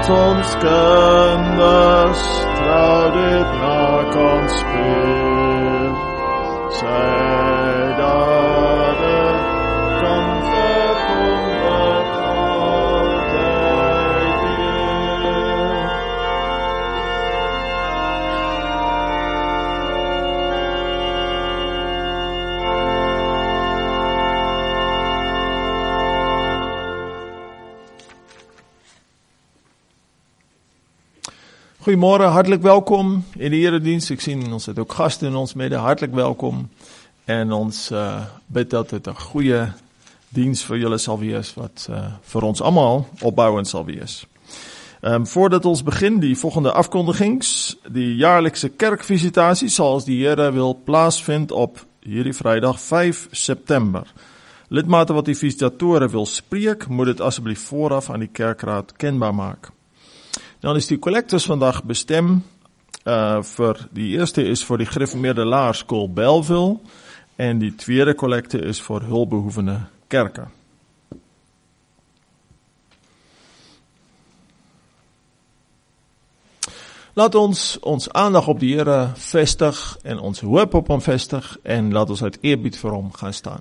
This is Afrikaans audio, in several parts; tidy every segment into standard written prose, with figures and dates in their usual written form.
laat ons kinders trouw dit na kan speel. Sy dade kan verkondig altyd weer. Goeiemôre, hartlik welkom in die erediens. Ek sien ons het ook gaste in ons midde, hartlik welkom. En ons bid dat dit 'n goeie diens vir julle sal wees, wat vir ons almal opbouend sal wees. Voordat ons begin, die volgende afkondigings, die jaarlikse kerkvisitasie sal as die Here wil plaasvind op hierdie Vrydag 5 September. Lidmate wat die visitatore wil spreek, moet dit asseblief vooraf aan die kerkraad kenbaar maak. Dan is die collectors vandag bestem vir die eerste is vir die Gereformeerde Laerskool Bellville en die tweede kollekte is vir hulpbehoevende kerke. Laat ons aandag op die Here vestig en ons hoop op hom vestig en laat ons uit eerbied vir hom gaan staan.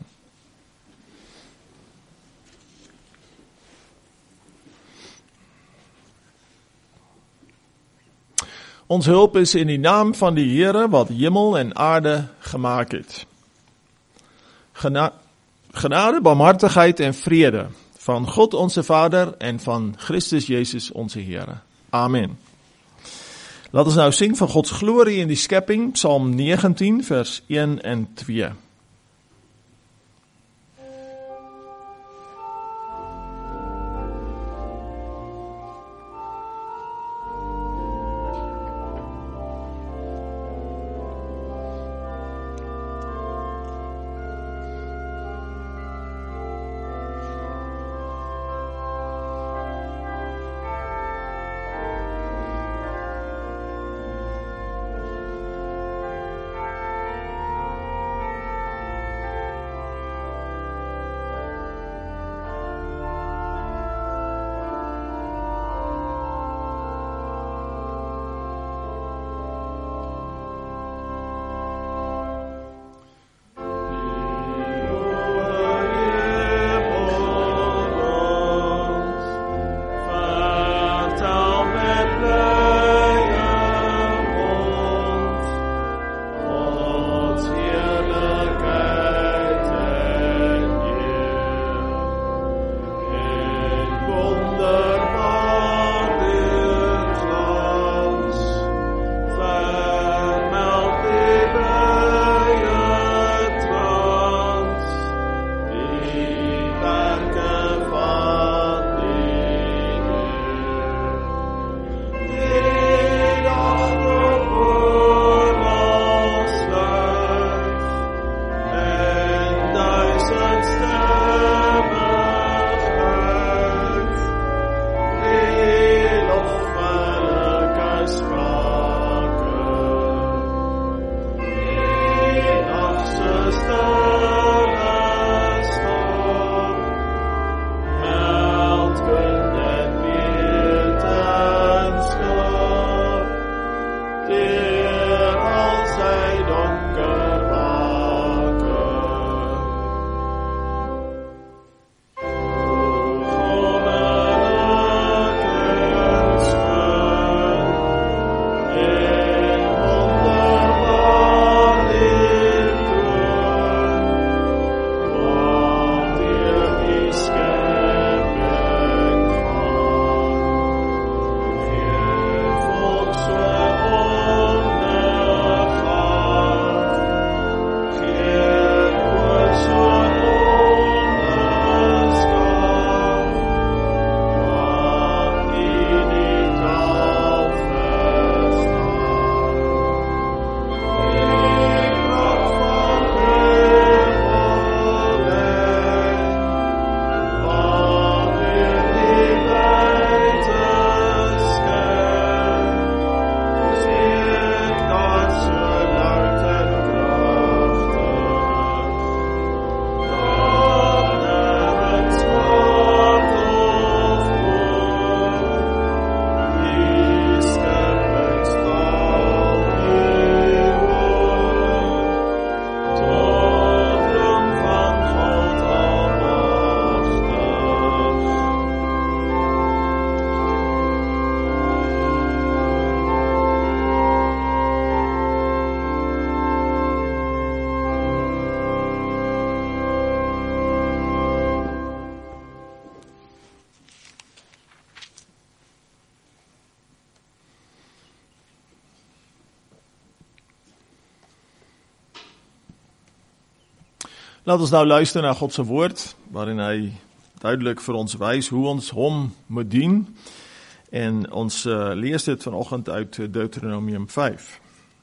Ons hulp is in die naam van die Here wat hemel en aarde gemaak het. Genade, barmhartigheid en vrede van God onze Vader en van Christus Jezus onze Here. Amen. Laat ons nou sing van Gods glorie in die skepping, Psalm 19 vers 1 en 2. Laat ons nou luister na God se woord, waarin hy duidelik vir ons wys hoe ons hom moet dien. En ons lees dit vanoggend uit Deuteronomium 5.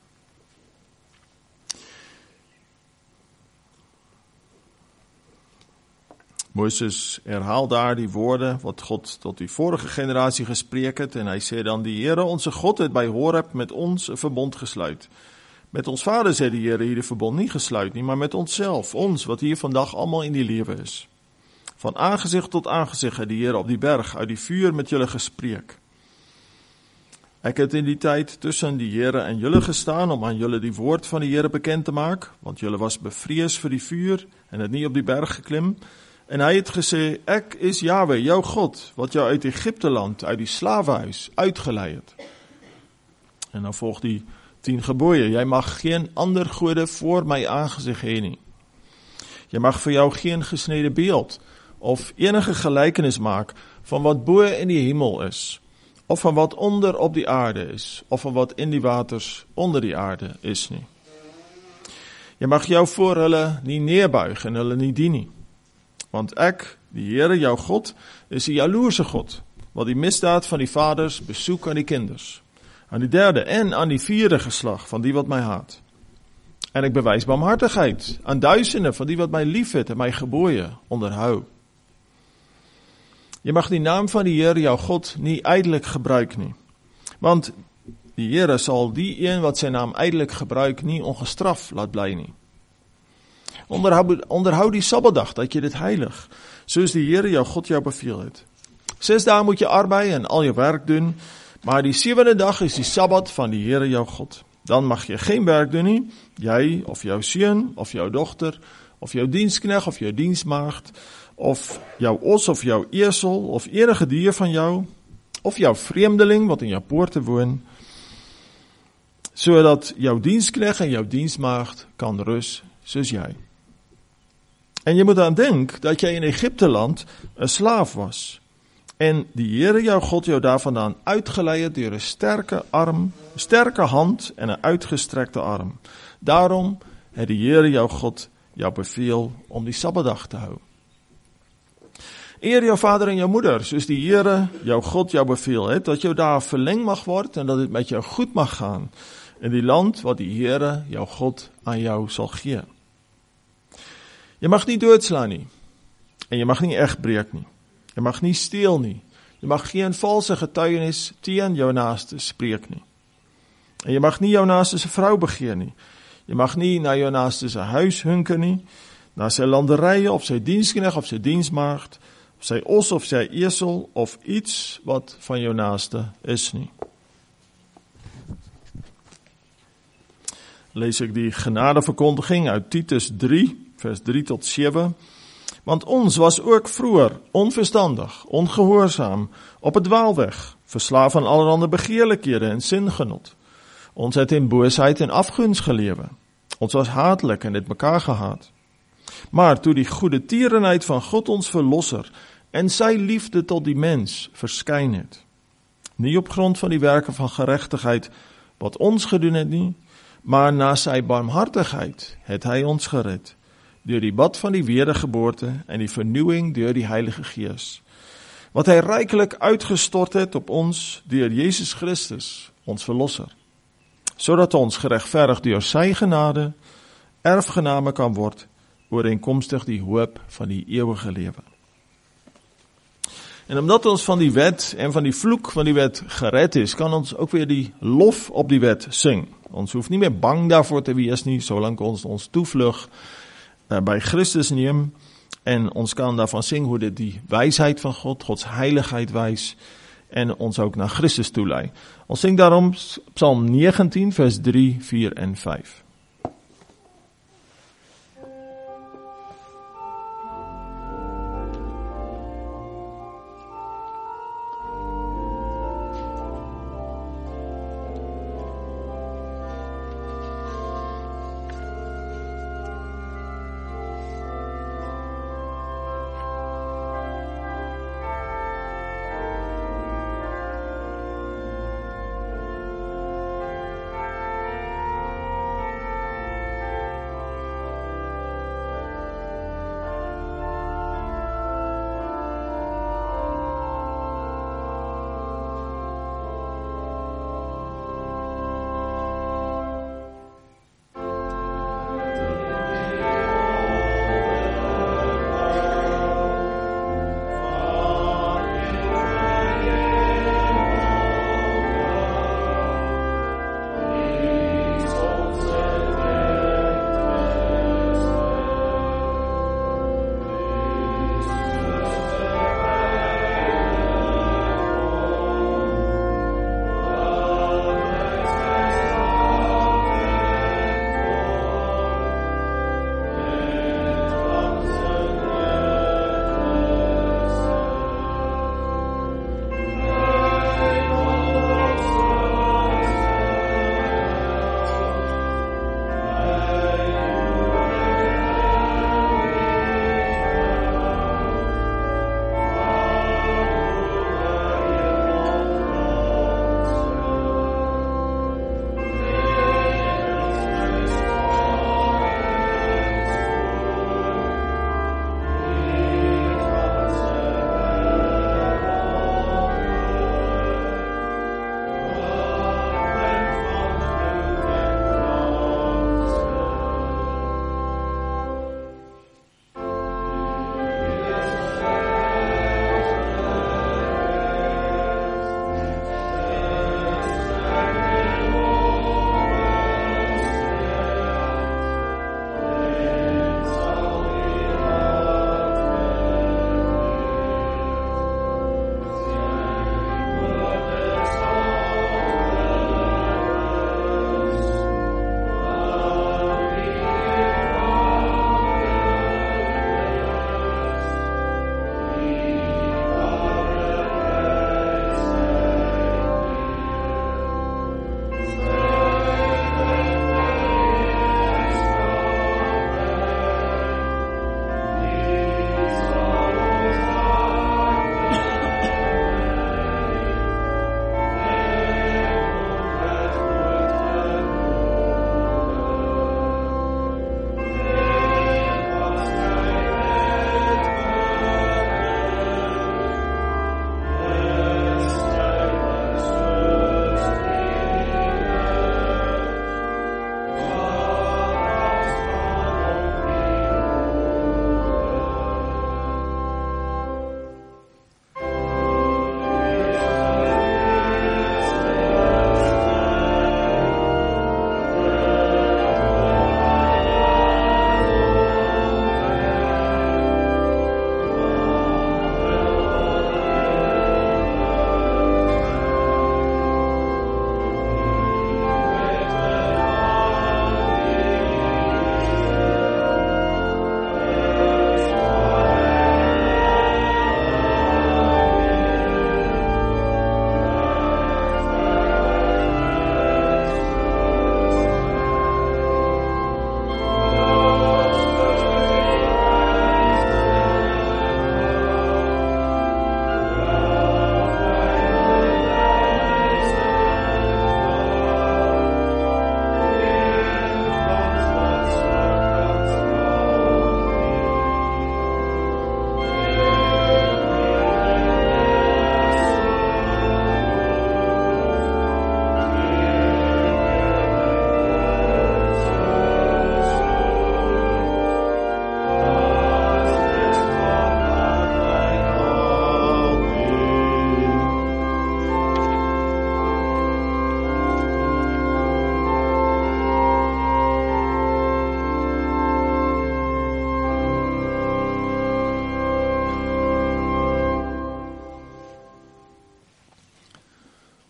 Moses herhaal daar die woorde wat God tot die vorige generasie gespreek het, en hy sê dan, die Here, onze God, het by Horeb met ons 'n verbond gesluit. Met ons vaders het die Here hierdie verbond nie gesluit nie, maar met onsself, ons wat hier vandag almal in die lewe is. Van aangesig tot aangesig het die Here op die berg uit die vuur met julle gespreek. Ek het in die tyd tussen die Here en julle gestaan om aan julle die woord van die Here bekend te maak, want julle was bevrees vir die vuur en het nie op die berg geklim. En hy het gesê, ek is Jahwe, jou God, wat jou uit Egipte land, uit die slawehuis, uitgelei het. En dan volg die 10 gebooie, jy mag geen ander gode voor my aangesig hê nie. Jy mag vir jou geen gesnede beeld, of enige gelykenis maak, van wat bo in die hemel is, of van wat onder op die aarde is, of van wat in die waters onder die aarde is nie. Jy mag jou voor hulle nie neerbuig en hulle nie dien nie. Want ek, die Here, jou God, is die jaloerse God, wat die misdaad van die vaders besoek aan die kinders, aan die 3de en aan die 4de geslag van die wat my haat. En ek bewys barmhartigheid aan duisende van die wat my liefhet en my gebooie onderhou. Jy mag die naam van die Here, jou God, nie ydelik gebruik nie, want die Here sal die een wat sy naam ydelik gebruik nie ongestraf laat bly nie. Onderhou die Sabbatdag, dat jy dit heilig, soos die Here jou God jou beveel het. 6 dae moet jy arbei en al jou werk doen, maar die 7de dag is die Sabbat van die Here jou God. Dan mag jy geen werk doen nie, jy of jou seun of jou dogter, of jou dienskneg of jou diensmaagd, of jou os of jou esel, of enige dier van jou, of jou vreemdeling wat in jou poorte woon, sodat jou dienskneg en jou diensmaagd kan rus soos jy. En jy moet aan dink dat jy in Egipte land 'n slaaf was. En die Here jou God jou daarvandaan uitgelei het deur 'n sterke hand en 'n uitgestrekte arm. Daarom het die Here jou God jou beveel om die Sabbatdag te hou. Eer jou vader en jou moeder, soos die Here jou God jou beveel het, dat jou daar verleng mag word en dat dit met jou goed mag gaan in die land wat die Here jou God aan jou sal gee. Jy mag nie doodslaan nie, en jy mag nie egbreek nie. Jy mag nie steel nie, jy mag geen valse getuienis teen jou naaste spreek nie. En jy mag nie jou naaste se vrou begeer nie. Jy mag nie na jou naaste se huis hunker nie, na sy landerye of sy dienskneg of sy diensmaagd, of sy os of sy esel of iets wat van jou naaste is nie. Lees ek die genadeverkondiging uit Titus 3, vers 3 tot 7. Want ons was ook vroeër onverstandig, ongehoorsaam, op 'n dwaalweg, verslaaf aan allerlei begeerlikhede en singenot. Ons het in boosheid en afguns gelewe. Ons was haatlik en het mekaar gehaat. Maar toe die goeie tierenheid van God ons verlosser en sy liefde tot die mens verskyn het, nie op grond van die werke van geregtigheid wat ons gedoen het nie, maar na sy barmhartigheid het hy ons gered, deur die bad van die wedergeboorte en die vernuwing deur die Heilige Gees, wat hy ryklik uitgestort het op ons deur Jesus Christus, ons verlosser, sodat ons geregverdig deur sy genade erfgename kan word, ooreenkomstig die hoop van die ewige lewe. En omdat ons van die wet en van die vloek van die wet gered is, kan ons ook weer die lof op die wet sing. Ons hoef nie meer bang daarvoor te wees nie, solank ons toevlug by Christus neem, en ons kan daarvan sing hoe dit die wysheid van God, Gods heiligheid wys, en ons ook na Christus toelei. Ons sing daarom Psalm 19, vers 3, 4 en 5.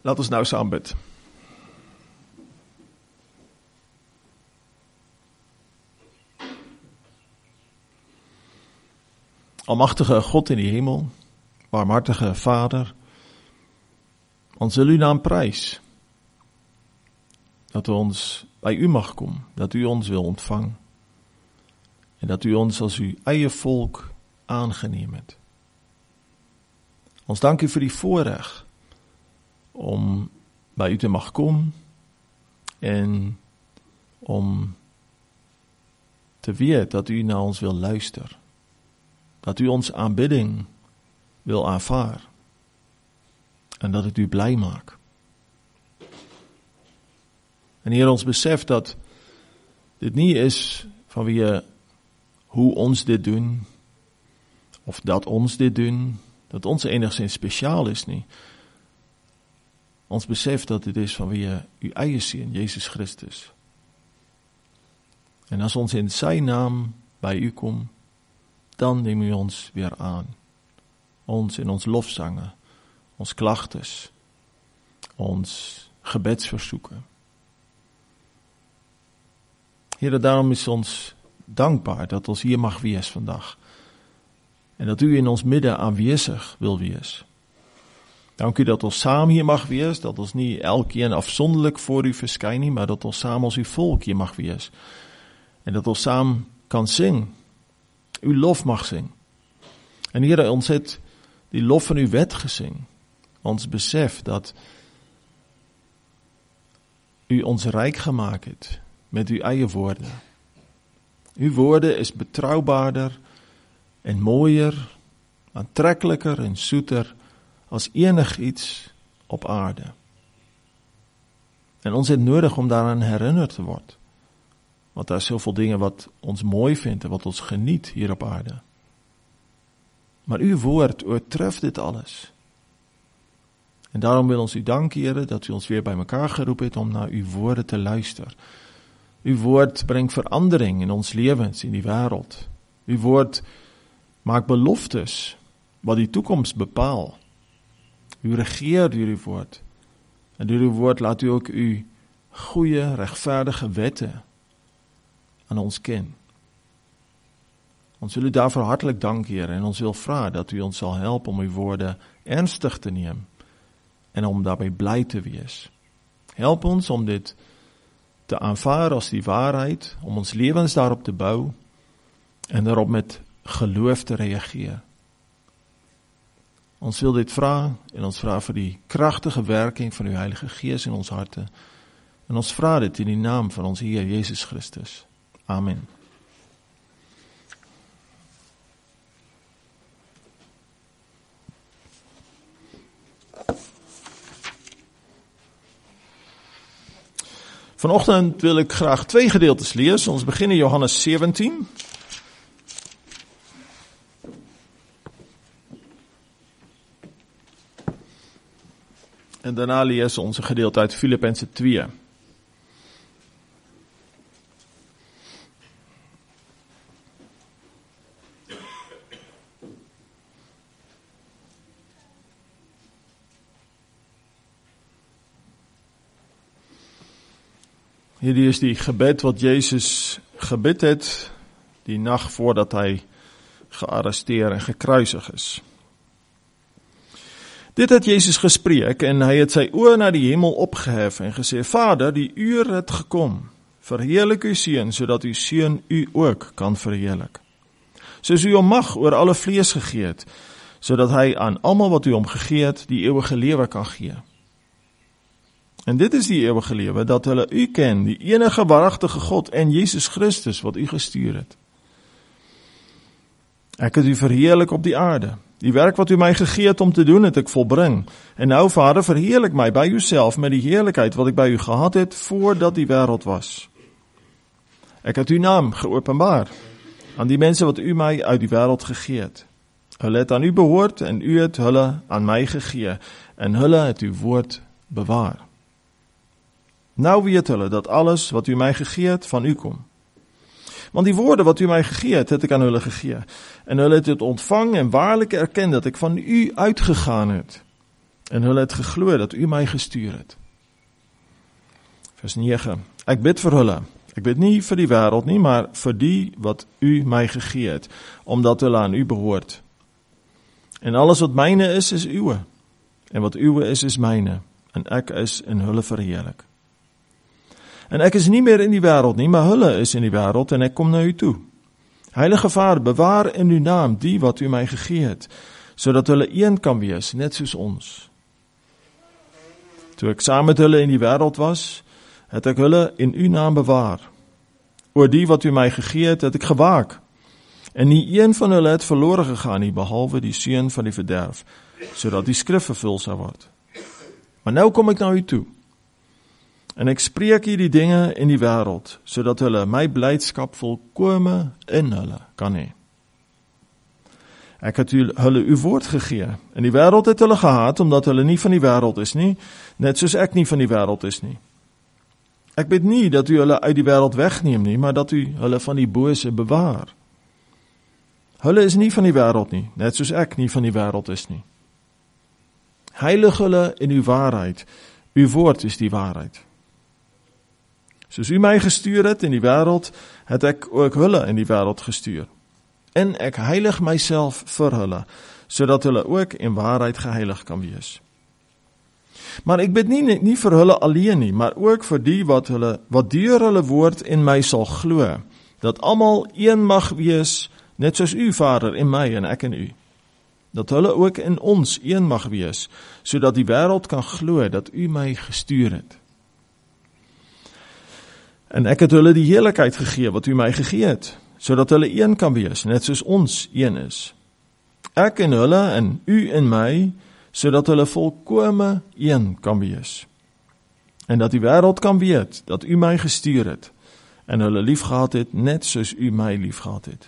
Laat ons nou saam bid. Almachtige God in die hemel, barmhartige Vader, ons wil uw naam prys, dat ons bij u mag kom, dat u ons wil ontvang, en dat u ons als uw eie volk aangeneem het. Ons dank u vir die voorreg, om bij u te mag kom, en om te weet dat u naar ons wil luisteren. Dat u ons aanbidding wil aanvaar. En dat het u blij maakt. En Heer, ons beseft dat dit niet is vanweer hoe ons dit doen. Of dat ons dit doen. Dat ons enigszins speciaal is niet. Ons beseft dat dit is vanweer uw eigen Seun, Jezus Christus. En als ons in zijn naam bij u komt, dan neem u ons weer aan. Ons in ons lofzangen, ons klachtes, ons gebedsverzoeken. Heer, daarom is ons dankbaar dat ons hier mag wees vandaag. En dat u in ons midden aanwezig wil wees. Dank u dat ons samen hier mag wees, dat ons niet elkeen afzonderlijk voor u verschijnen, maar dat ons samen als uw volk hier mag wees. En dat ons samen kan zingen. Uw lof mag zingen. En Heer, ons het die lof van uw wet gezing. Ons besef dat u ons rijk gemaakt hebt met uw eigen woorden. Uw woorden is betrouwbaarder en mooier, aantrekkelijker en zoeter als enig iets op aarde. En ons het nodig om daaraan herinnerd te worden. Want daar is zoveel dingen wat ons mooi vindt en wat ons geniet hier op aarde. Maar uw woord oortreft dit alles. En daarom wil ons u danken, Heer, dat u ons weer bij elkaar geroepen hebt om naar uw woorden te luisteren. Uw woord brengt verandering in ons levens, in die wereld. Uw woord maakt beloftes wat die toekomst bepaalt. U regeert door uw woord. En door uw woord laat u ook uw goede, rechtvaardige wetten aan ons kennen. Ons wil u daarvoor hartelijk danken, Heer, en ons wil vragen dat u ons zal helpen om uw woorden ernstig te nemen en om daarbij blij te wees. Help ons om dit te aanvaarden als die waarheid, om ons levens daarop te bouwen en daarop met geloof te reageren. Ons wil dit vragen en ons vragen voor die krachtige werking van uw Heilige Geest in ons harten. En ons vragen dit in de naam van onze Heer Jezus Christus. Amen. Vanochtend wil ik graag 2 gedeeltes lezen. Ons beginnen Johannes 17. En daarna lezen onze gedeelte uit Filippenzen 2. Hier is die gebed wat Jezus gebid het, die nacht voordat hij gearresteerd en gekruisig is. Dit het Jezus gesprek en hij het sy oor naar die hemel opgeheven en gesê, Vader, die uur het gekom, verheerlik uw Seun, zodat uw Seun u ook kan verheerlik. Soos u hom mag oor alle vlees gegee het, zodat hij aan allemaal wat u hom gegee het, die eeuwige lewe kan gee. En dit is die eeuwige lewe, dat hulle u ken, die enige waarachtige God en Jezus Christus, wat u gestuur het. Ek het u verheerlik op die aarde. Die werk wat u mij gegee het om te doen, het ek volbring. En nou, Vader, verheerlik mij bij uzelf met die heerlijkheid wat ik bij u gehad het, voordat die wereld was. Ek het uw naam geopenbaar aan die mensen wat u mij uit die wereld gegee het. Hulle het aan u behoort en u het hulle aan mij gegee. En hulle het uw woord bewaar. Nou weet hulle dat alles wat u mij gegee het van u komt. Want die woorden wat u mij gegee het ik aan hulle gegee. En hulle het ontvang en waarlijk erkend dat ik van u uitgegaan het. En hulle het geglo dat u my gestuur het. Vers 9. Ek bid vir hulle. Ek bid nie vir die wêreld nie, maar vir die wat u my gegee het, omdat hulle aan u behoort. En alles wat myne is uwe. En wat uwe is myne. En ek is in hulle verheerlik. En ek is nie meer in die wêreld nie, maar hulle is in die wêreld en ek kom na u toe. Heilige Vader, bewaar in uw naam die wat u my gegee het, sodat hulle een kan wees, net soos ons. Toe ek saam met hulle in die wêreld was, het ek hulle in uw naam bewaar. Oor die wat u my gegee het ek gewaak. En nie een van hulle het verlore gegaan nie, behalwe die seun van die verderf, sodat die skrif vervul sou word. Maar nou kom ek na u toe. En ek spreek hierdie dinge in die wêreld, sodat hulle my blydskap volkome in hulle kan hê. Ek het hulle uw woord gegee. In die wêreld het hulle gehaat, omdat hulle nie van die wêreld is nie, net soos ek nie van die wêreld is nie. Ek bid nie dat u hulle uit die wêreld wegneem nie, maar dat u hulle van die bose bewaar. Hulle is nie van die wêreld nie, net soos ek nie van die wêreld is nie. Heilig hulle in uw waarheid. Uw woord is die waarheid. Soos u my gestuur het in die wêreld, het ek ook hulle in die wêreld gestuur. En ek heilig myself vir hulle, sodat hulle ook in waarheid geheilig kan wees. Maar ek bid nie vir hulle alleen nie, maar ook vir die wat deur hulle woord in my sal glo, dat almal een mag wees, net soos u, Vader, in my en ek in u. Dat hulle ook in ons een mag wees, sodat die wêreld kan glo dat u my gestuur het. En ek het hulle die heerlikheid gegee wat u my gegee het, sodat hulle een kan wees, net soos ons een is. Ek in hulle en u in my, sodat hulle volkome een kan wees. En dat die wêreld kan weet dat u my gestuur het, en hulle liefgehad het, net soos u my liefgehad het.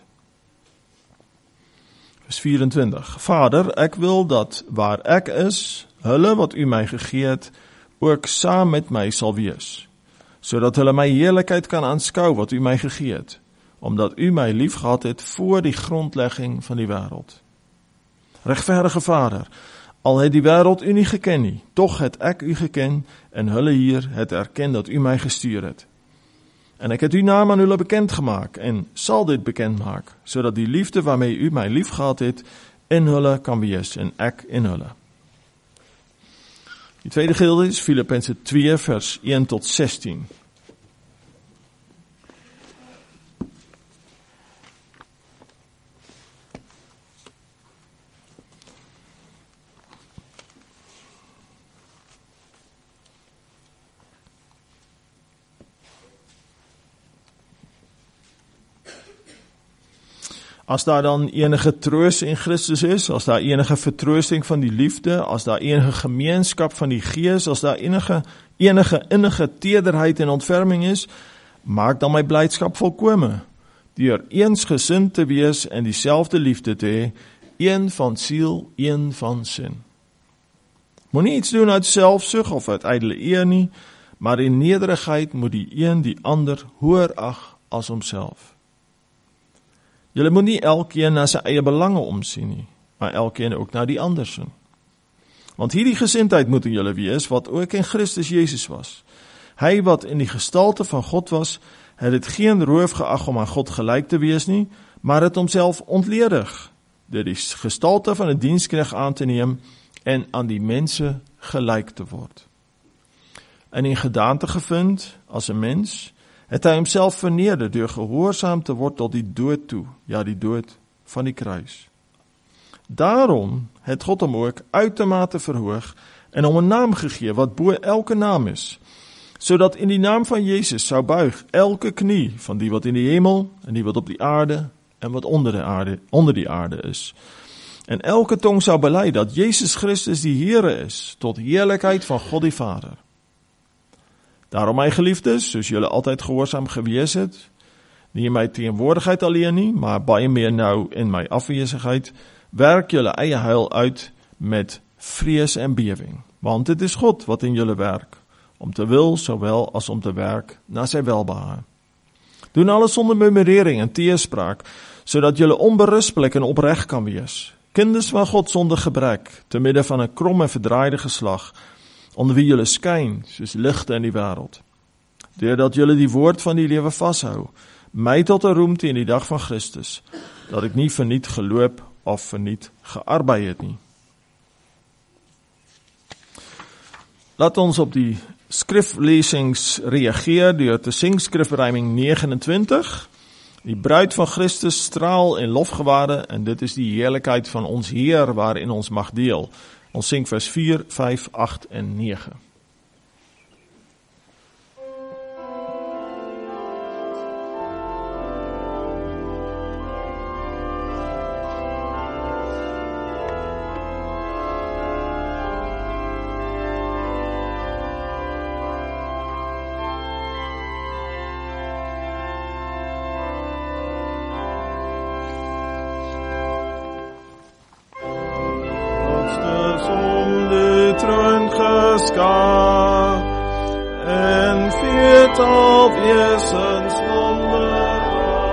Vers 24. Vader, ek wil dat waar ek is, hulle wat u my gegee het, ook saam met my sal wees, sodat hulle my heerlikheid kan aanskou wat u my gegee het, omdat u my liefgehad het voor die grondlegging van die wêreld. Regverdige Vader, al het die wêreld u nie geken nie, tog het ek u geken, en hulle hier het erken dat u my gestuur het. En ek het uw naam aan hulle bekend gemaak, en sal dit bekend maak, sodat die liefde waarmee u my liefgehad het, in hulle kan wees, en ek in hulle. Die tweede gedeelte is Filippense 2 vers 1 tot 16. As daar dan enige troos in Christus is, as daar enige vertroosting van die liefde, as daar enige gemeenskap van die Gees, as daar enige innige tederheid en ontferming is, maak dan my blydskap volkome, deur eensgesind te wees en dieselfde liefde te hê, een van siel, een van sin. Moenie iets doen uit selfsug of uit ydelle eer nie, maar in nederigheid moet die een die ander hoër ag as homself. Julle moet nie elkeen na sy eie belange omsien nie, maar elkeen ook na die ander sien. Want hierdie gesindheid moet in julle wees, wat ook in Christus Jesus was. Hy wat in die gestalte van God was, het dit geen roof geag om aan God gelyk te wees nie, maar het homself ontledig, deur die gestalte van 'n diensknegt aan te neem en aan die mense gelyk te word. En in gedaante gevind as 'n mens, het hy homself verneder deur gehoorsaam te word tot die dood toe, ja, die dood van die kruis. Daarom het God hom ook uitermate verhoog en hom 'n naam gegee wat bo elke naam is, sodat in die naam van Jezus sou buig elke knie van die wat in die hemel en die wat op die aarde en wat onder die aarde is. En elke tong sou bely dat Jezus Christus die Here is, tot heerlikheid van God die Vader. Daarom my geliefdes, soos julle altyd gehoorsaam gewees het, nie in my teenwoordigheid alleen nie, maar baie meer nou in my afwesigheid, werk julle eie heil uit met vrees en bewing. Want dit is God wat in julle werk, om te wil sowel as om te werk na sy welbehae. Doen alles sonder murmurering en teespraak, sodat julle onberispelik en opreg kan wees, kinders van God sonder gebrek, te midde van 'n krom en verdraaide geslag, onder wie julle skyn, soos ligte in die wêreld. Deurdat julle die woord van die lewe vashou, my tot 'n roem teen die dag van Christus, dat ek nie verniet geloop of verniet gearbei het nie. Laat ons op die skriflesings reageer deur te sing skrifberuiming 29. Die bruid van Christus straal en lofgewade, en dit is die heerlikheid van ons Heer waarin ons mag deel. Ons sing vers 4, 5, 8 en 9. En viertal wesens wonderbaar.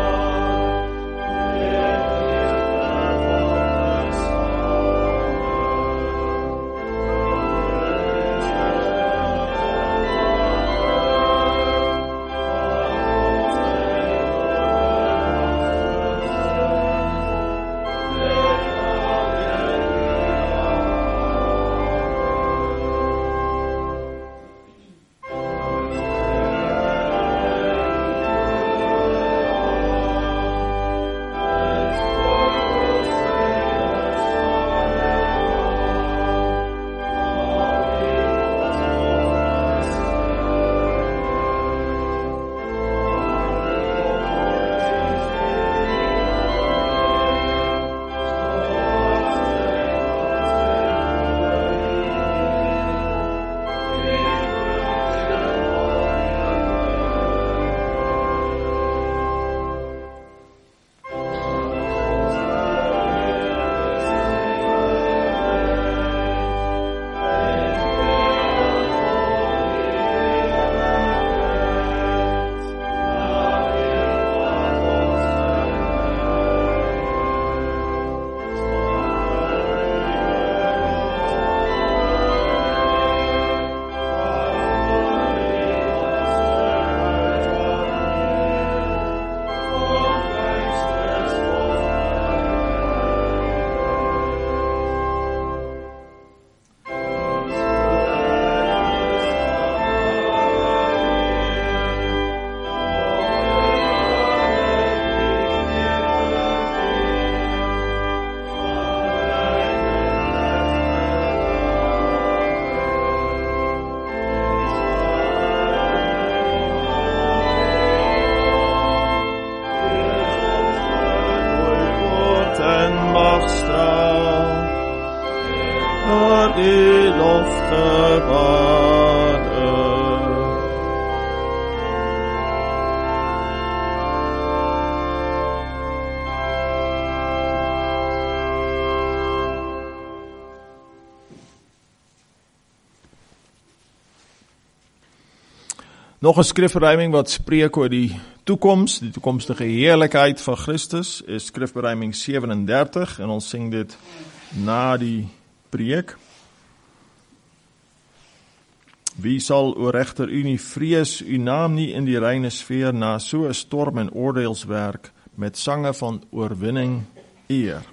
Nog 'n skrifberuiming wat spreek oor die toekoms, die toekomstige heerlikheid van Christus, is skrifberuiming 37 en ons sing dit na die preek. Wie sal, o regter, u nie vrees, u naam nie in die reine sfeer na so 'n storm en oordeelswerk met sange van oorwinning eer.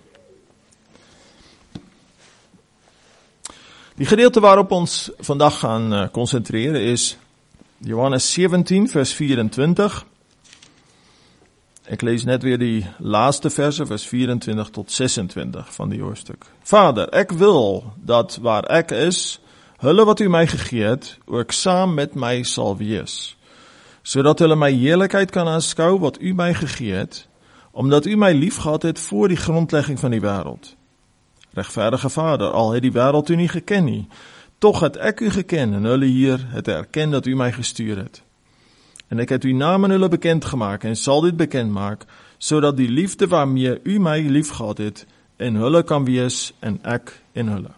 Die gedeelte waarop ons vandag gaan konsentreer is Johannes 17 vers 24. Ek lees net weer die laaste verse, vers 24 tot 26 van die hoofstuk. Vader, ek wil dat waar ek is, hulle wat u my gegee het, ook saam met my sal wees, sodat hulle my heerlikheid kan aanskou wat u my gegee het, omdat u my liefgehad het voor die grondlegging van die wêreld. Regverdige Vader, al het die wêreld u nie geken nie, tog het ek u geken en hulle hier het erken dat u my gestuur het. En ek het u naam aan hulle bekend gemaak en sal dit bekend maak, sodat die liefde waarmee u my liefgehad het, in hulle kan wees en ek in hulle.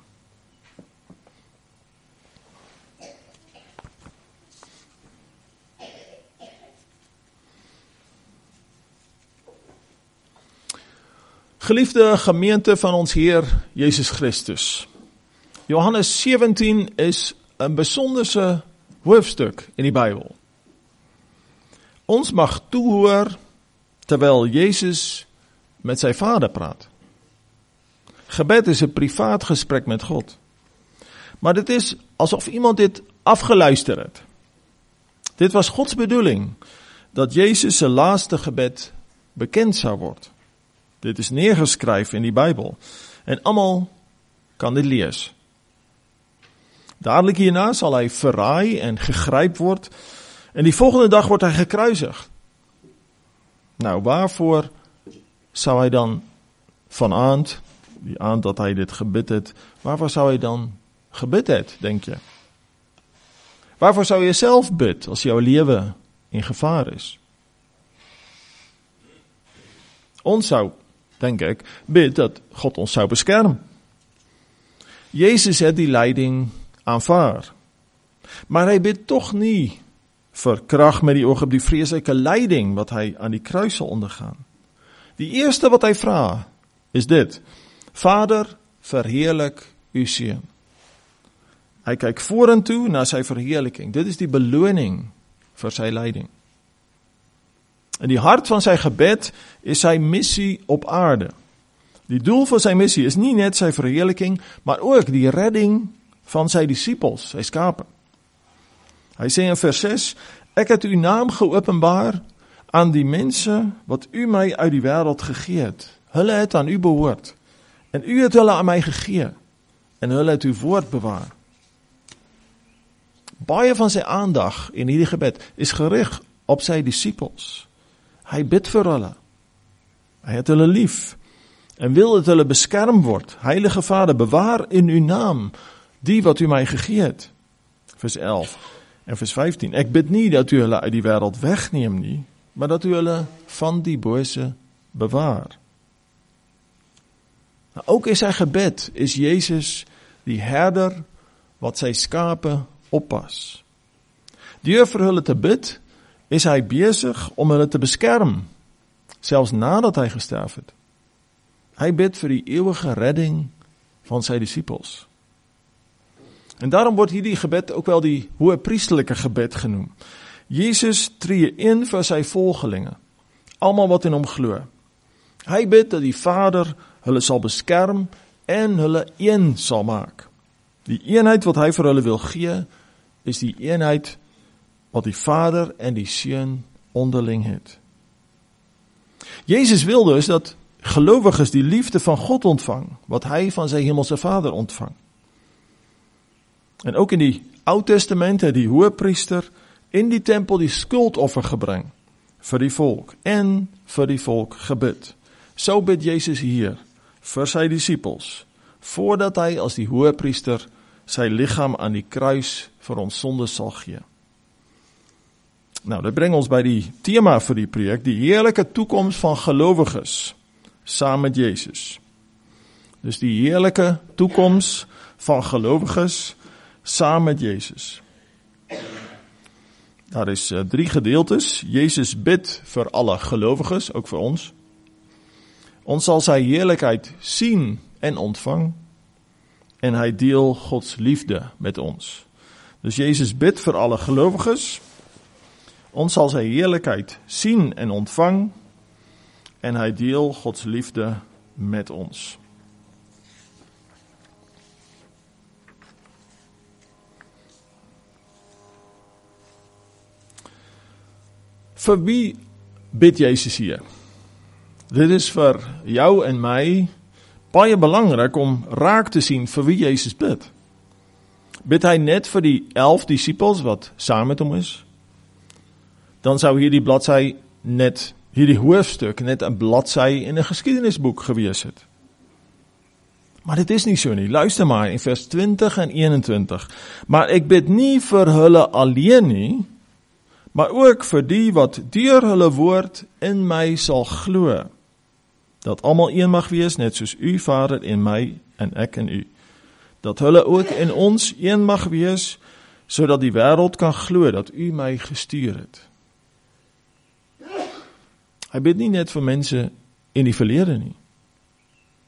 Geliefde gemeente van ons Heer Jezus Christus. Johannes 17 is een bijzonderse hoofdstuk in die Bijbel. Ons mag toehoor terwijl Jezus met zijn Vader praat. Gebed is een privaat gesprek met God. Maar het is alsof iemand dit afgeluisterd heeft. Dit was Gods bedoeling, dat Jezus zijn laatste gebed bekend zou worden. Dit is neergeschreven in die Bijbel. En allemaal kan dit lezen. Dadelijk hierna zal hij verraai en gegrijpt worden. En die volgende dag wordt hij gekruisigd. Nou, waarvoor zou hij dan vanavond, die aand dat hij dit gebid heeft, waarvoor zou hij dan gebid hebben, denk je? Waarvoor zou je zelf bidden als jouw leven in gevaar is? Ons zou, denk ik, bid dat God ons zou beschermen. Jezus heeft die leiding aanvaard. Maar hij bidt toch niet voor kracht met die oog op die vreselijke leiding wat hij aan die kruis zal ondergaan. Die eerste wat hij vraagt is dit: Vader, verheerlijk uw Seun. Hij kijkt voor en toe naar zijn verheerlijking. Dit is die beloning voor zijn leiding. En die hart van zijn gebed is zijn missie op aarde. Die doel van zijn missie is niet net zijn verheerlijking, maar ook die redding van zijn discipels, zijn schapen. Hij zegt in vers 6, ik heb uw naam geopenbaar aan die mensen wat u mij uit die wereld gegeerd. Hulle het aan u behoort. En u het hulle aan mij gegeerd. En hulle het uw woord bewaard. Baie van zijn aandacht in hierdie gebed is gericht op zijn discipels. Hij bidt voor hulle. Hij het hulle lief. En wil dat hulle beschermd wordt. Heilige Vader, bewaar in uw naam die wat u mij gegeerd. Vers 11 en vers 15. Ik bid niet dat u hulle uit die wereld wegneemt nie, maar dat u hulle van die boze bewaar. Nou, ook in zijn gebed is Jezus die herder wat zijn schapen oppas. Deur vir hulle te bid, is hij bezig om hulle te beschermen, zelfs nadat hij gesterf het. Hij bidt voor die eeuwige redding van zijn discipels. En daarom wordt hier die gebed ook wel die hoëpriesterlijke gebed genoemd. Jezus tree in voor zijn volgelingen, allemaal wat in hom glo. Hij bidt dat die Vader hulle zal beschermen en hulle een zal maken. Die eenheid wat hij voor hulle wil gee, is die eenheid wat die Vader en die Seun onderling het. Jezus wil dus dat gelovigen die liefde van God ontvangen, wat hij van zijn hemelse Vader ontvangt. En ook in die Oud Testament, die hoëpriester in die tempel die skuldoffer gebring voor die volk en voor die volk gebid. Zo bidt Jezus hier voor zijn discipels, voordat hij als die hoëpriester zijn lichaam aan die kruis voor ons zonde zal geven. Nou, dat brengt ons bij die thema voor die project, die heerlijke toekomst van gelovigen samen met Jezus. Dus die heerlijke toekomst van gelovigen samen met Jezus. Daar is 3 gedeeltes. Jezus bidt voor alle gelovigen, ook voor ons. Ons zal zijn heerlijkheid zien en ontvangen. En hij deelt Gods liefde met ons. Dus Jezus bidt voor alle gelovigen. Ons zal zijn heerlijkheid zien en ontvangen. En hij deelt Gods liefde met ons. Voor wie bidt Jezus hier? Dit is voor jou en mij baie belangrijk om raak te zien voor wie Jezus bidt. Bidt hij net voor die 11 discipels wat samen met hem is? Dan zou hier die bladzij net, hier die hoofdstuk net een bladzij in een geschiedenisboek geweest het. Maar dit is niet zo niet. Luister maar in vers 20 en 21. Maar ik bid niet voor hulle alleen nie, maar ook voor die wat deur hulle woord in mij zal glo. Dat allemaal een mag wees, net soos u Vader in mij en ek in u. Dat hulle ook in ons een mag wees, zodat die wereld kan glo dat u mij gestuur het. Hij bidt niet net voor mensen in die verleden nie.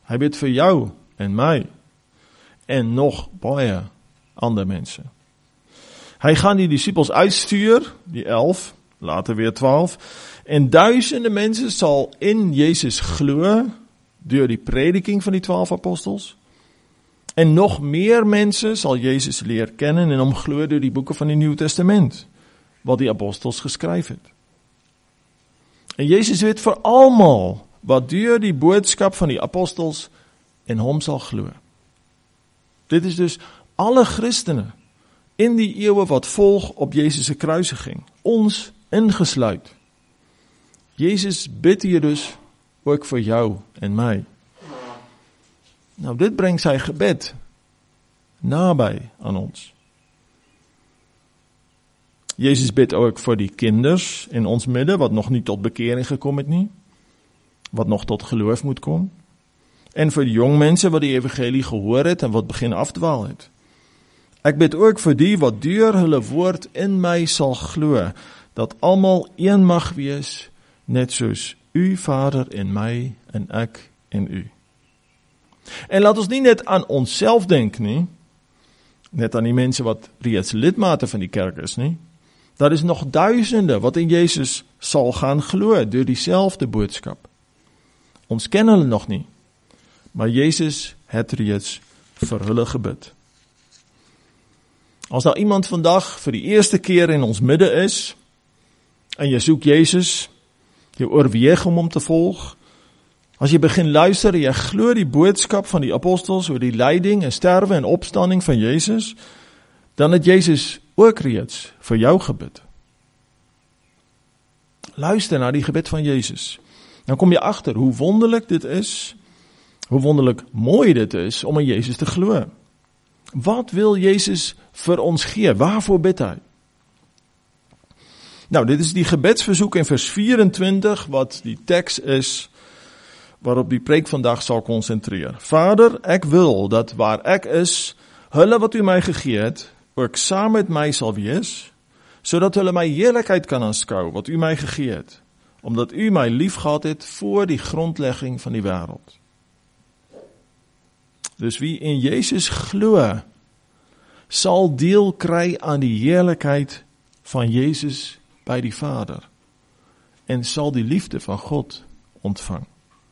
Hy bid vir jou en my en nog baie ander mense. Hy gaan die disippels uitstuur, die 11, later weer 12, en duisende mense sal in Jezus glo deur die prediking van die 12 apostels. En nog meer mense sal Jezus leer kennen en hom glo deur die boeke van die Nuwe Testament, wat die apostels geskryf het. En Jezus weet vir almal wat deur die boodskap van die apostels en hom sal glo. Dit is dus alle Christene in die eeuwe wat volg op Jezus' se kruisiging, ons ingesluit. Jezus bid hier dus ook vir jou en my. Nou, dit bring sy gebed naby aan ons. Jezus bid ook vir die kinders in ons midde, wat nog nie tot bekering gekom het nie, wat nog tot geloof moet kom, en vir die jong mense wat die evangelie gehoor het en wat begin afdwaal het. Ek bid ook vir die wat deur hulle woord in my sal glo, dat almal een mag wees, net soos u Vader in my en ek in u. En laat ons nie net aan onsself denk nie, net aan die mense wat reeds lidmate van die kerk is nie, daar is nog duisende wat in Jezus sal gaan glo deur dieselfde boodskap. Ons ken hulle nog nie, maar Jezus het reeds vir hulle gebid. As daar iemand vandag vir die eerste keer in ons midde is, en jy soek Jezus, jy oorweeg om hom te volg, as jy begin luister, jy glo die boodskap van die apostels oor die lyding en sterwe en opstanding van Jezus, dan het Jezus ook reeds vir jou gebid. Luister na die gebed van Jezus. Dan kom jy agter hoe wonderlik dit is, hoe wonderlik mooi dit is om in Jezus te glo. Wat wil Jezus vir ons gee? Waarvoor bid hy? Nou, dit is die gebedsverzoek in vers 24, wat die tekst is, waarop die preek vandag sal konsentreer. Vader, ek wil dat waar ek is, hulle wat u my gegee het, ook saam met my sal wees, sodat hulle my heerlikheid kan aanskou, wat u my gegee het, omdat u my lief gehad het voor die grondlegging van die wêreld. Dus wie in Jezus glo, sal deel kry aan die heerlikheid van Jezus by die Vader, en sal die liefde van God ontvang.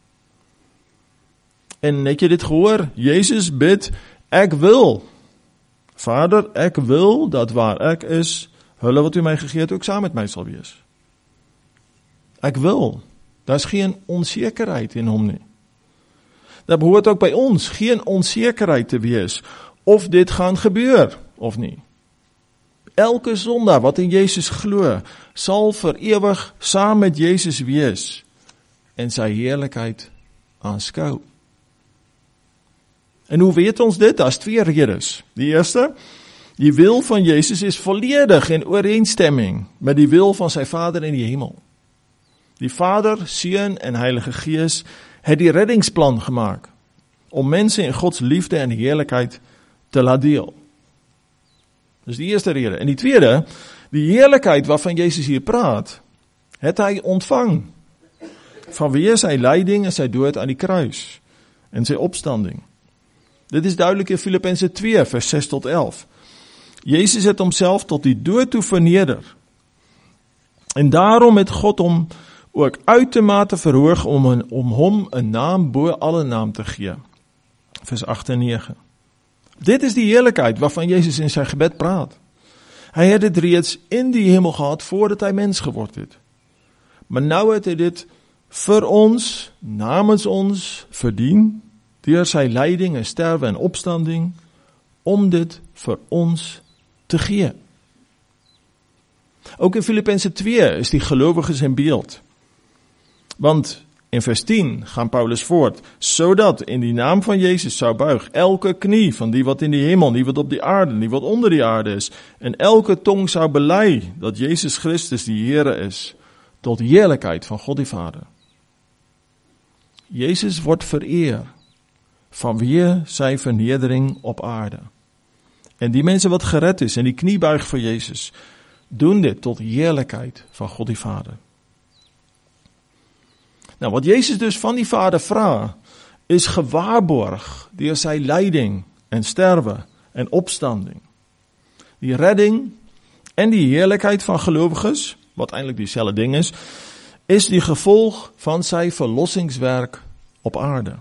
En het jy dit gehoor? Jezus bid, ek wil. Vader, ek wil dat waar ek is, hulle wat u my gegee het ook saam met my sal wees. Ek wil. Daar is geen onsekerheid in hom nie. Daar behoort ook by ons geen onsekerheid te wees, of dit gaan gebeur, of nie. Elke sondaar wat in Jezus glo, sal vir ewig saam met Jezus wees, en sy heerlikheid aanskou. En hoe weet ons dit? Daar is 2 redes. Die eerste, die wil van Jezus is volledig in ooreenstemming met die wil van sy Vader in die hemel. Die Vader, Seun en Heilige Gees het die reddingsplan gemaak om mense in Gods liefde en heerlikheid te laat deel. Dus die eerste rede. En die tweede, die heerlikheid waarvan Jezus hier praat, het hy ontvang vanweë sy lyding en sy dood aan die kruis en sy opstanding. Dit is duidelik in Filippense 2 vers 6 tot 11. Jezus het homself tot die dood toe verneder. En daarom het God hom ook uitermate verhoog om hom 'n naam bo alle naam te gee. Vers 8 en 9. Dit is die heerlikheid waarvan Jezus in sy gebed praat. Hy het dit reeds in die hemel gehad voordat hy mens geword het. Maar nou het hy dit vir ons, namens ons, verdien, deur sy lyding en sterwe en opstanding, om dit vir ons te gee. Ook in Filippense 2 is die gelowiges in beeld. Want in vers 10 gaan Paulus voort, sodat in die naam van Jezus zou buig elke knie van die wat in die hemel, die wat op die aarde, die wat onder die aarde is, en elke tong zou bely dat Jezus Christus die Here is, tot heerlikheid van God die Vader. Jezus wordt vereer vanweë sy vernedering op aarde. En die mense wat gered is en die knie buig vir Jezus, doen dit tot heerlikheid van God die Vader. Nou, wat Jezus dus van die Vader vra, is gewaarborg deur sy lyding en sterwe en opstanding. Die redding en die heerlikheid van gelowiges, wat eintlik dieselfde ding is die gevolg van sy verlossingswerk op aarde.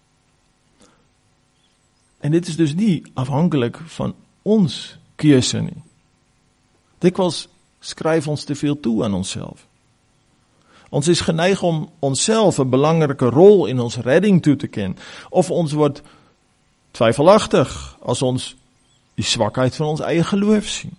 En dit is dus nie afhankelijk van ons keuse nie. Dikwels skryf ons te veel toe aan onsself. Ons is geneig om onsself 'n belangrike rol in ons redding toe te ken, of ons word twyfelagtig as ons die swakheid van ons eie geloof sien,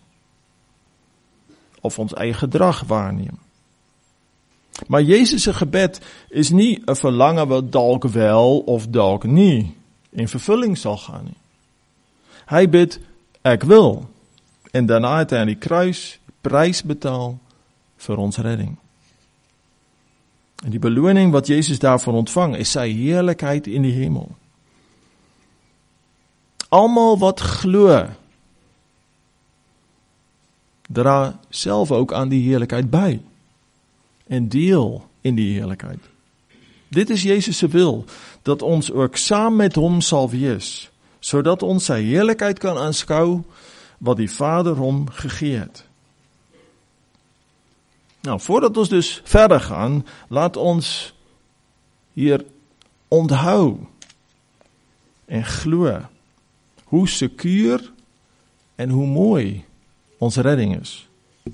of ons eie gedrag waarneem. Maar Jesus se gebed is nie 'n verlange wat dalk wel of dalk nie in vervulling sal gaan nie. Hy bid, ek wil, en daarna het hy aan die kruis die prys betaal vir ons redding. En die beloning wat Jesus daarvoor ontvang is sy heerlikheid in die hemel. Almal wat glo, dra self ook aan die heerlikheid by en deel in die heerlikheid. Dit is Jesus se wil, dat ons ook saam met hom sal wees, sodat ons sy heerlikheid kan aanskou wat die Vader hom gegee het. Nou, voordat ons dus verder gaan, laat ons hier onthou en glo hoe secuur en hoe mooi ons redding is.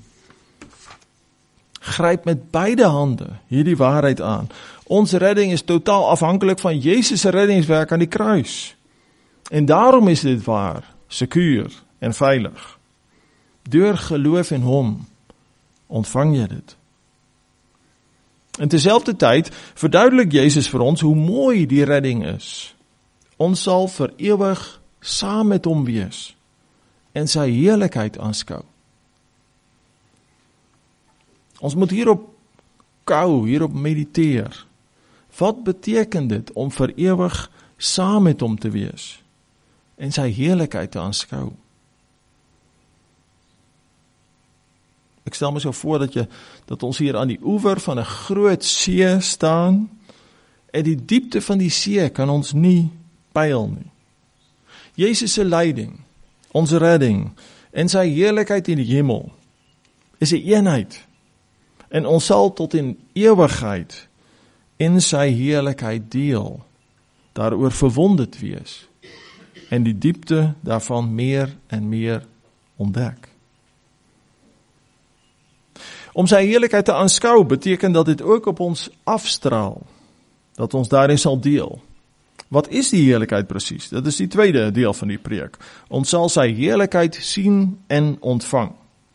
Gryp met beide hande hierdie waarheid aan. Ons redding is totaal afhankelijk van Jezus' reddingswerk aan die kruis. En daarom is dit waar, secuur en veilig. Deur geloof in hom ontvang jy dit. En terselfdertyd verduidelik Jezus vir ons hoe mooi die redding is. Ons sal vir ewig saam met hom wees en sy heerlikheid aanskou. Ons moet hierop kou, hierop mediteer. Wat beteken dit om vir ewig saam met hom te wees en sy heerlikheid te aanskou? Ek stel my so voor dat ons hier aan die oewer van 'n groot see staan en die diepte van die see kan ons nie pyl nie. Jesus se lyding, ons redding en sy heerlikheid in die hemel is 'n eenheid en ons sal tot in ewigheid in sy heerlikheid deel, daaroor verwonderd wees en die diepte daarvan meer en meer ontdek. Om sy heerlikheid te aanskou beteken dat dit ook op ons afstraal, dat ons daarin sal deel. Wat is die heerlikheid presies? Dat is die tweede deel van die preek. Ons sal sy heerlikheid sien en ontvang.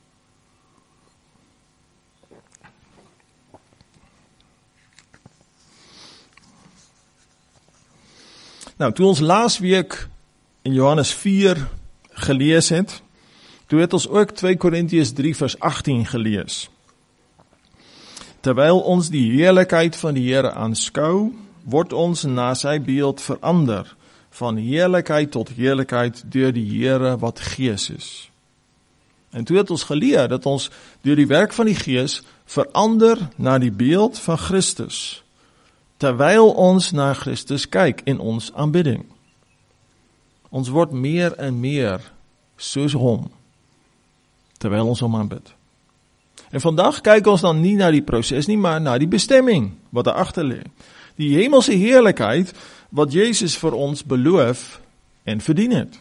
Nou, toe ons laas week in Johannes 4 gelees het, toe het ons ook 2 Korintiërs 3 vers 18 gelees. Terwyl ons die heerlikheid van die Here aanskou, word ons na sy beeld verander, van heerlikheid tot heerlikheid deur die Here wat Gees is. En toe het ons geleer dat ons deur die werk van die Gees verander na die beeld van Christus, terwyl ons na Christus kyk in ons aanbidding. Ons word meer en meer soos hom, terwyl ons hom aanbid. En vandag kyk ons dan nie na die proses nie, maar na die bestemming wat daar agter lê. Die hemelse heerlikheid wat Jesus vir ons beloof en verdien het.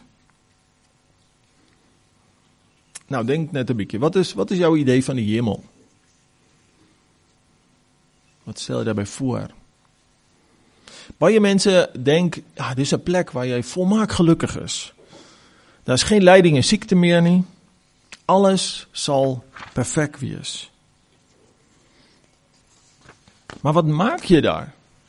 Nou, denk net 'n bietjie, wat is jou idee van die hemel? Wat stel jy daarbey voor? Baie mense denk, dis 'n plek waar jy volmaak gelukkig is. Daar is geen lyding en siekte meer nie. Alles sal perfek wees. Maar wat maak jy daar?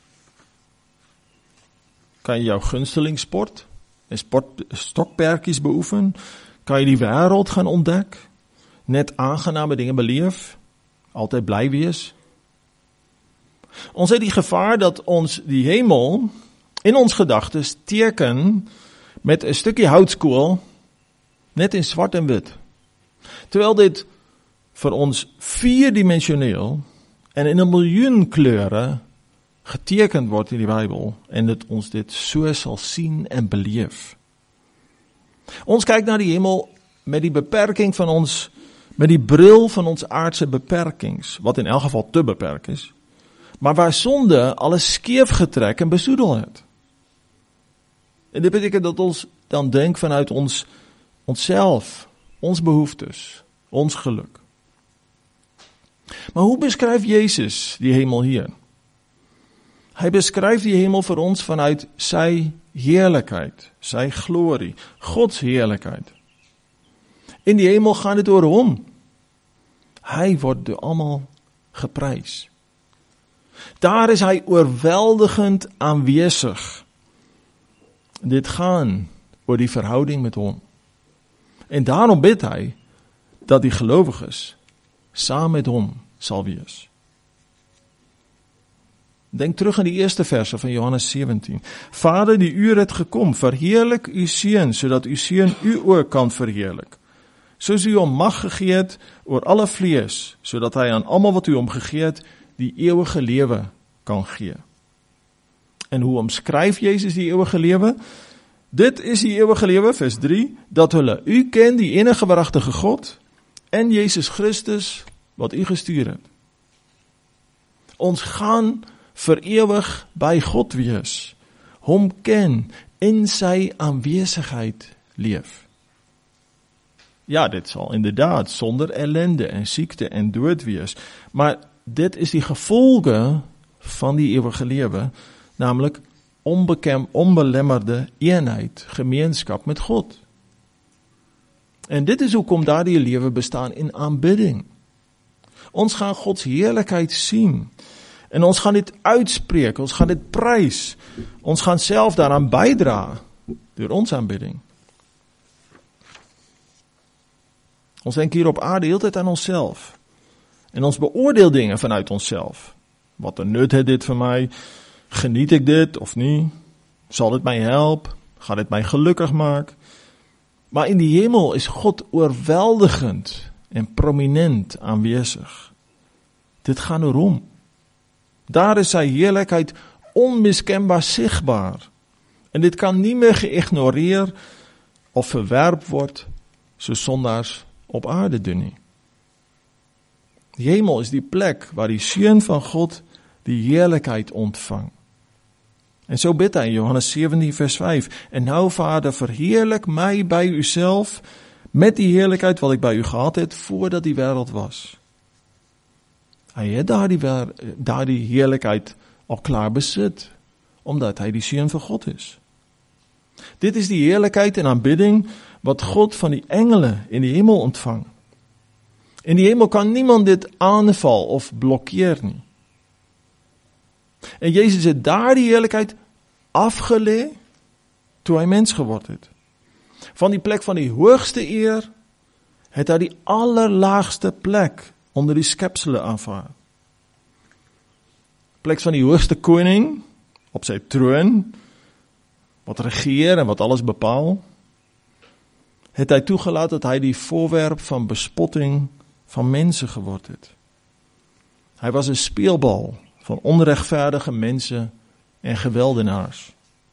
Kan jy jou gunsteling sport en stokperdjies beoefen? Kan jy die wêreld gaan ontdek? Net aangename dinge beleef? Altyd bly wees? Ons het die gevaar dat ons die hemel in ons gedagtes teken met 'n stukkie houtskool, net in swart en wit. Terwyl dit vir ons 4-dimensioneel en in 1 miljoen kleure getekend word in die Bybel en dat ons dit so sal sien en beleef. Ons kyk na die hemel met die beperking van ons, met die bril van ons aardse beperkings, wat in elk geval te beperk is, maar waar sonde alles skeef getrek en besoedel het. En dit beteken dat ons dan denk vanuit onsself, ons behoeftes, ons geluk. Maar hoe beskryf Jezus die hemel hier? Hy beskryf die hemel vir ons vanuit sy heerlikheid, sy glorie, Gods heerlikheid. In die hemel gaan dit oor hom. Hy word door almal geprys. Daar is hy oorweldigend aanwesig. Dit gaan oor die verhouding met hom. En daarom bid hy dat die gelowiges saam met hom sal wees. Denk terug aan die eerste verse van Johannes 17. Vader, die uur het gekom, verheerlik u seun, sodat u seun u ook kan verheerlik. Soos u hom mag gegee het oor alle vlees, sodat hy aan almal wat u hom gegee het, die ewige lewe kan gee. En hoe omskryf Jezus die ewige lewe? Dit is die ewige lewe, vers 3, dat hulle u ken, die enige waaragtige God, en Jezus Christus, wat u gestuur het. Ons gaan vir ewig by God wees, hom ken, in sy aanwesigheid leef. Ja, dit sal inderdaad sonder ellende en siekte en dood wees, maar dit is die gevolge van die ewige lewe, namelijk onbelemmerde eenheid, gemeenskap met God. En dit is hoekom daardie lewe bestaan in aanbidding. Ons gaan Gods heerlikheid sien, en ons gaan dit uitspreek, ons gaan dit prys, ons gaan self daaraan bydra, deur ons aanbidding. Ons denk hier op aarde heel tyd aan onsself, en ons beoordeel dinge vanuit onsself. Wat 'n nut het dit vir my? Geniet ek dit of nie? Sal dit my help? Gaan dit my gelukkig maak? Maar in die hemel is God oorweldigend en prominent aanwesig. Dit gaan oor hom. Daar is sy heerlikheid onmiskenbaar sigbaar. En dit kan nie meer geïgnoreer of verwerp word soos sondaars op aarde doen nie. Die hemel is die plek waar die seun van God die heerlikheid ontvang. En so bid hy in Johannes 17 vers 5. En nou Vader, verheerlik my by uself met die heerlikheid wat ek by u gehad het voordat die wêreld was. Hy het daardie heerlikheid al klaar besit, omdat hy die seun van God is. Dit is die heerlikheid en aanbidding wat God van die engele in die hemel ontvang. In die hemel kan niemand dit aanval of blokkeer nie. En Jezus het daardie heerlikheid afgelê toe hy mens geword het. Van die plek van die hoogste eer het hy die allerlaagste plek onder die skepsele aanvaar. Plek van die hoogste koning op sy troon, wat regeer en wat alles bepaal, het hy toegelaat dat hy die voorwerp van bespotting van mense geword het. Hy was 'n speelbal van onregverdige mense en geweldenaars.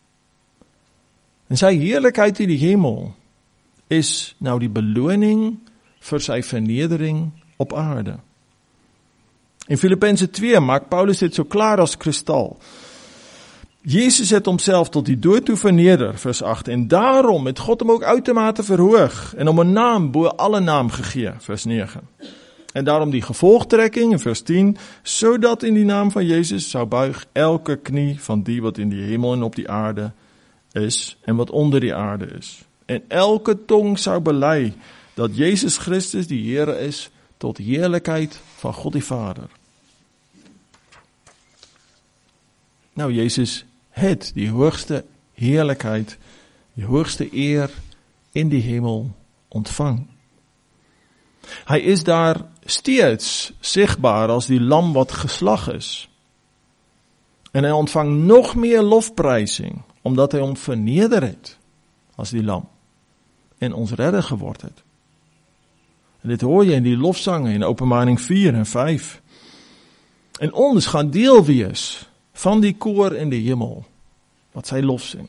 En sy heerlikheid in die hemel is nou die beloning vir sy vernedering op aarde. In Filippense 2 maak Paulus dit so klaar as kristal. Jezus het homself tot die dood toe verneder, vers 8, en daarom het God hom ook uitermate verhoog, en om 'n naam bo alle naam gegee, vers 9. En daarom die gevolgtrekking, in vers 10, sodat in die naam van Jezus sou buig elke knie van die wat in die hemel en op die aarde is, en wat onder die aarde is. En elke tong sou bely, dat Jezus Christus die Here is, tot heerlikheid van God die Vader. Nou, Jezus het die hoogste heerlikheid, die hoogste eer in die hemel ontvang. Hy is daar steeds sigbaar as die lam wat geslag is. En hy ontvang nog meer lofprysing, omdat hy hom verneder het as die lam en ons redder geword het. En dit hoor jy in die lofsange in Openbaring 4 en 5. En ons gaan deel wees van die koor in die hemel, wat sy lof sing.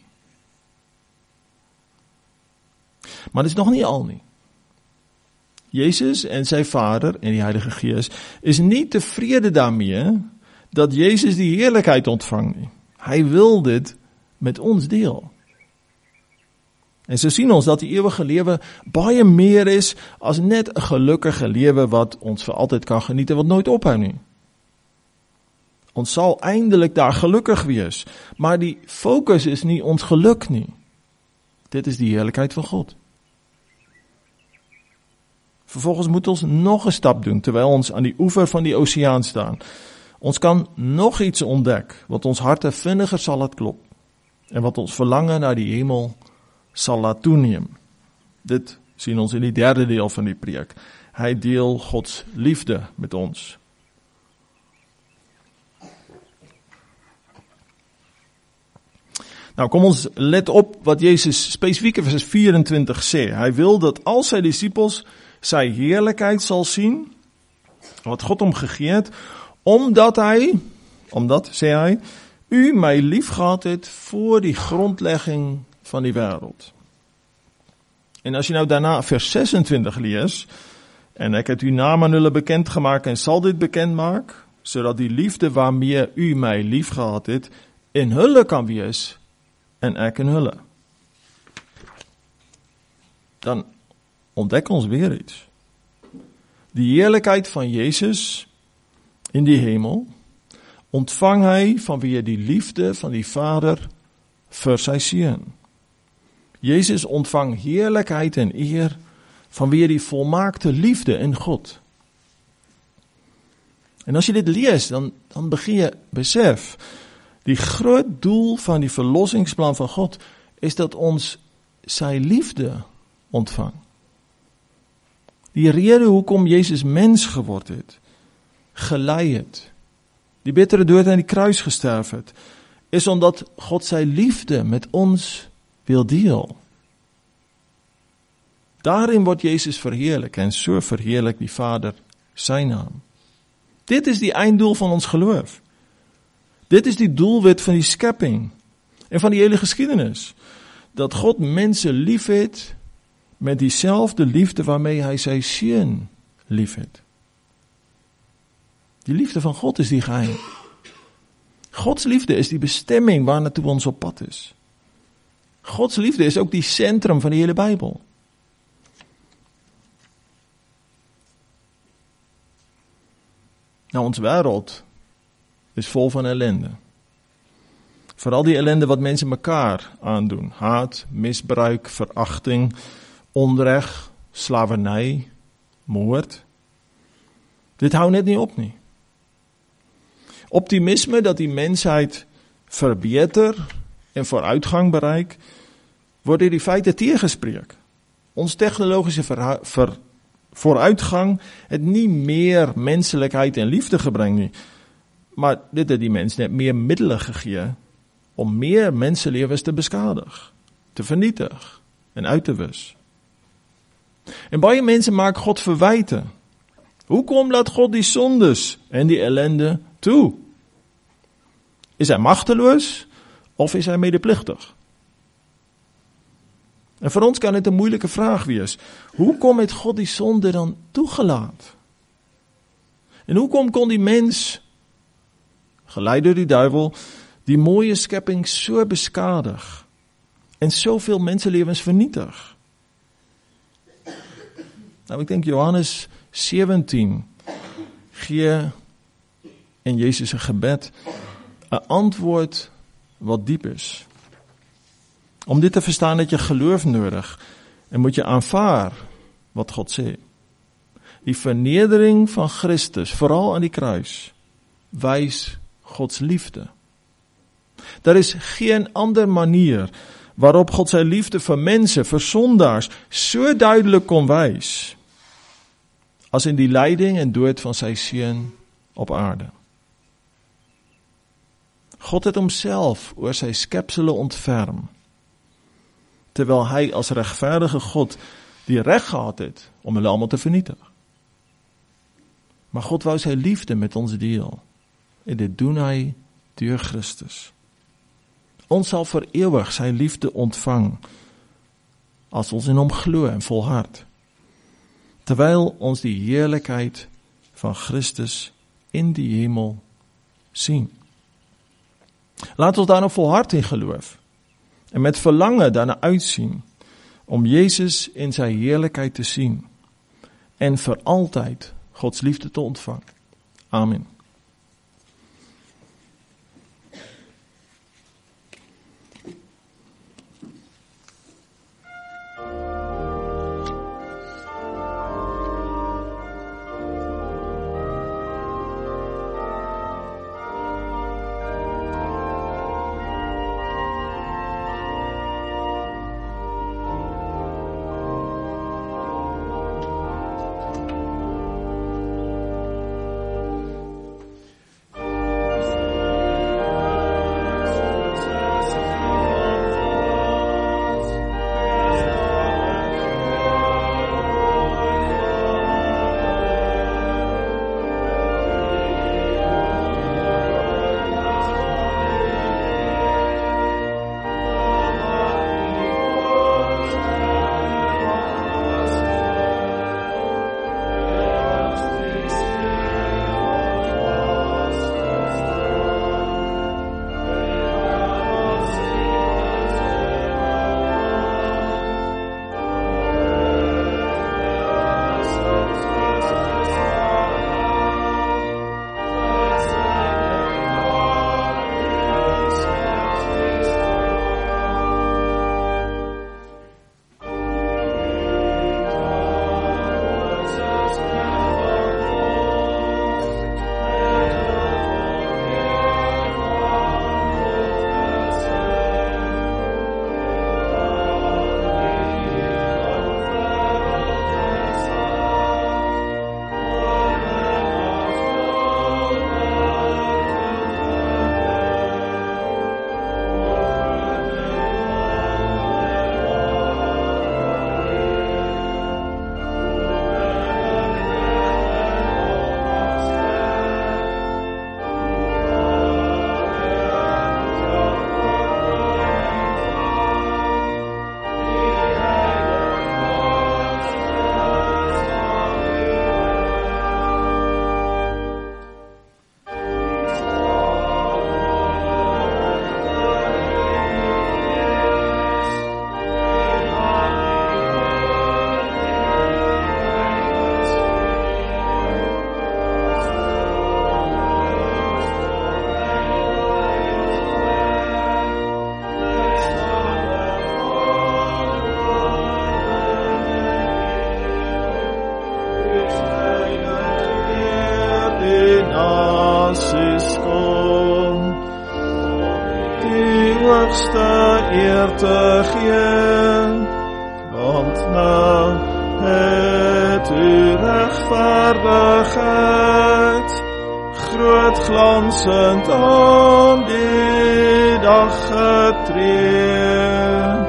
Maar dit is nog nie al nie. Jezus en sy Vader en die Heilige Gees is nie tevrede daarmee dat Jezus die heerlikheid ontvang nie. Hy wil dit met ons deel. En so sien ons dat die ewige lewe baie meer is as net 'n gelukkige lewe wat ons vir altyd kan geniet en wat nooit ophou nie. Ons sal eindelik daar gelukkig wees, maar die fokus is nie ons geluk nie. Dit is die heerlikheid van God. Vervolgens moet ons nog 'n stap doen, terwyl ons aan die oever van die oseaan staan. Ons kan nog iets ontdek, wat ons harte vinniger sal laat klop, en wat ons verlange na die hemel sal laat toeneem. Dit sien ons in die derde deel van die preek. Hy deel Gods liefde met ons. Nou kom ons let op wat Jezus spesifiek in vers 24 sê. Hy wil dat al sy disippels sy heerlikheid sal sien, wat God hom gegee het, omdat, sê hy, u my liefgehad het voor die grondlegging van die wêreld. En as jy nou daarna vers 26 lees, en ek het uw naam aan hulle bekend gemaak en sal dit bekend maak, sodat die liefde waarmee u my liefgehad het, in hulle kan wees, en ek in hulle. Dan ontdek ons weer iets. Die heerlikheid van Jezus in die hemel ontvang hy vanweë die liefde van die Vader vir sy seun. Jezus ontvang heerlikheid en eer vanweë die volmaakte liefde in God. En as jy dit lees, dan begin jy besef, die groot doel van die verlossingsplan van God is dat ons sy liefde ontvang. Die rede hoekom Jezus mens geword het, gelei het, die bittere dood aan die kruis gesterf het, is omdat God sy liefde met ons wil deel. Daarin word Jezus verheerlik en so verheerlik die Vader sy naam. Dit is die einddoel van ons geloof. Dit is die doelwit van die skepping en van die hele geskiedenis. Dat God mense lief het met diezelfde liefde waarmee hy sy seun lief het. Die liefde van God is die geheim. Gods liefde is die bestemming waarnaartoe ons op pad is. Gods liefde is ook die sentrum van die hele Bybel. Nou, ons wêreld is vol van ellende. Vooral die ellende wat mense mekaar aandoen. Haat, misbruik, verachting, onreg, slavernij, moord. Dit hou net nie op nie. Optimisme dat die mensheid verbeter en vooruitgang bereik, word deur die feite teëgespreek. Ons tegnologische vooruitgang het nie meer menselijkheid en liefde gebring nie, maar dit het die mens net meer middele gegee om meer mensenlewens te beskadig, te vernietig en uit te wis. En baie mense maak God verwyte. Hoekom laat God die sondes en die ellende toe? Is hy magteloos of is hy medepligtig? En vir ons kan dit 'n moeilike vraag wees. Hoekom het God die sonde dan toegelaat? En hoekom kon die mens, gelei deur die duiwel, die mooie skepping so beskadig en soveel mensenlewens vernietig? Nou, ek dink Johannes 17 gee in Jezus se gebed 'n antwoord wat diep is. Om dit te verstaan het jy geloof nodig en moet jy aanvaar wat God sê. Die vernedering van Christus, veral aan die kruis, wys Gods liefde. Daar is geen ander manier waarop God sy liefde vir mense, vir sondaars, so duidelik kon wys, as in die lyding en dood van sy seun op aarde. God het homself oor sy skepsele ontferm, terwyl hy as regverdige God die reg gehad het om hulle almal te vernietig. Maar God wou sy liefde met ons deel, en dit doen hy deur Christus. Ons sal vir ewig sy liefde ontvang, as ons in hom glo en volhard, terwyl ons die heerlikheid van Christus in die hemel sien. Laat ons daarna volhard in geloof, en met verlange daarna uitsien, om Jezus in sy heerlikheid te sien, en vir altyd Gods liefde te ontvang. Amen. eer te gee, want nou het u regverdigheid groot glansend aan die dag getree.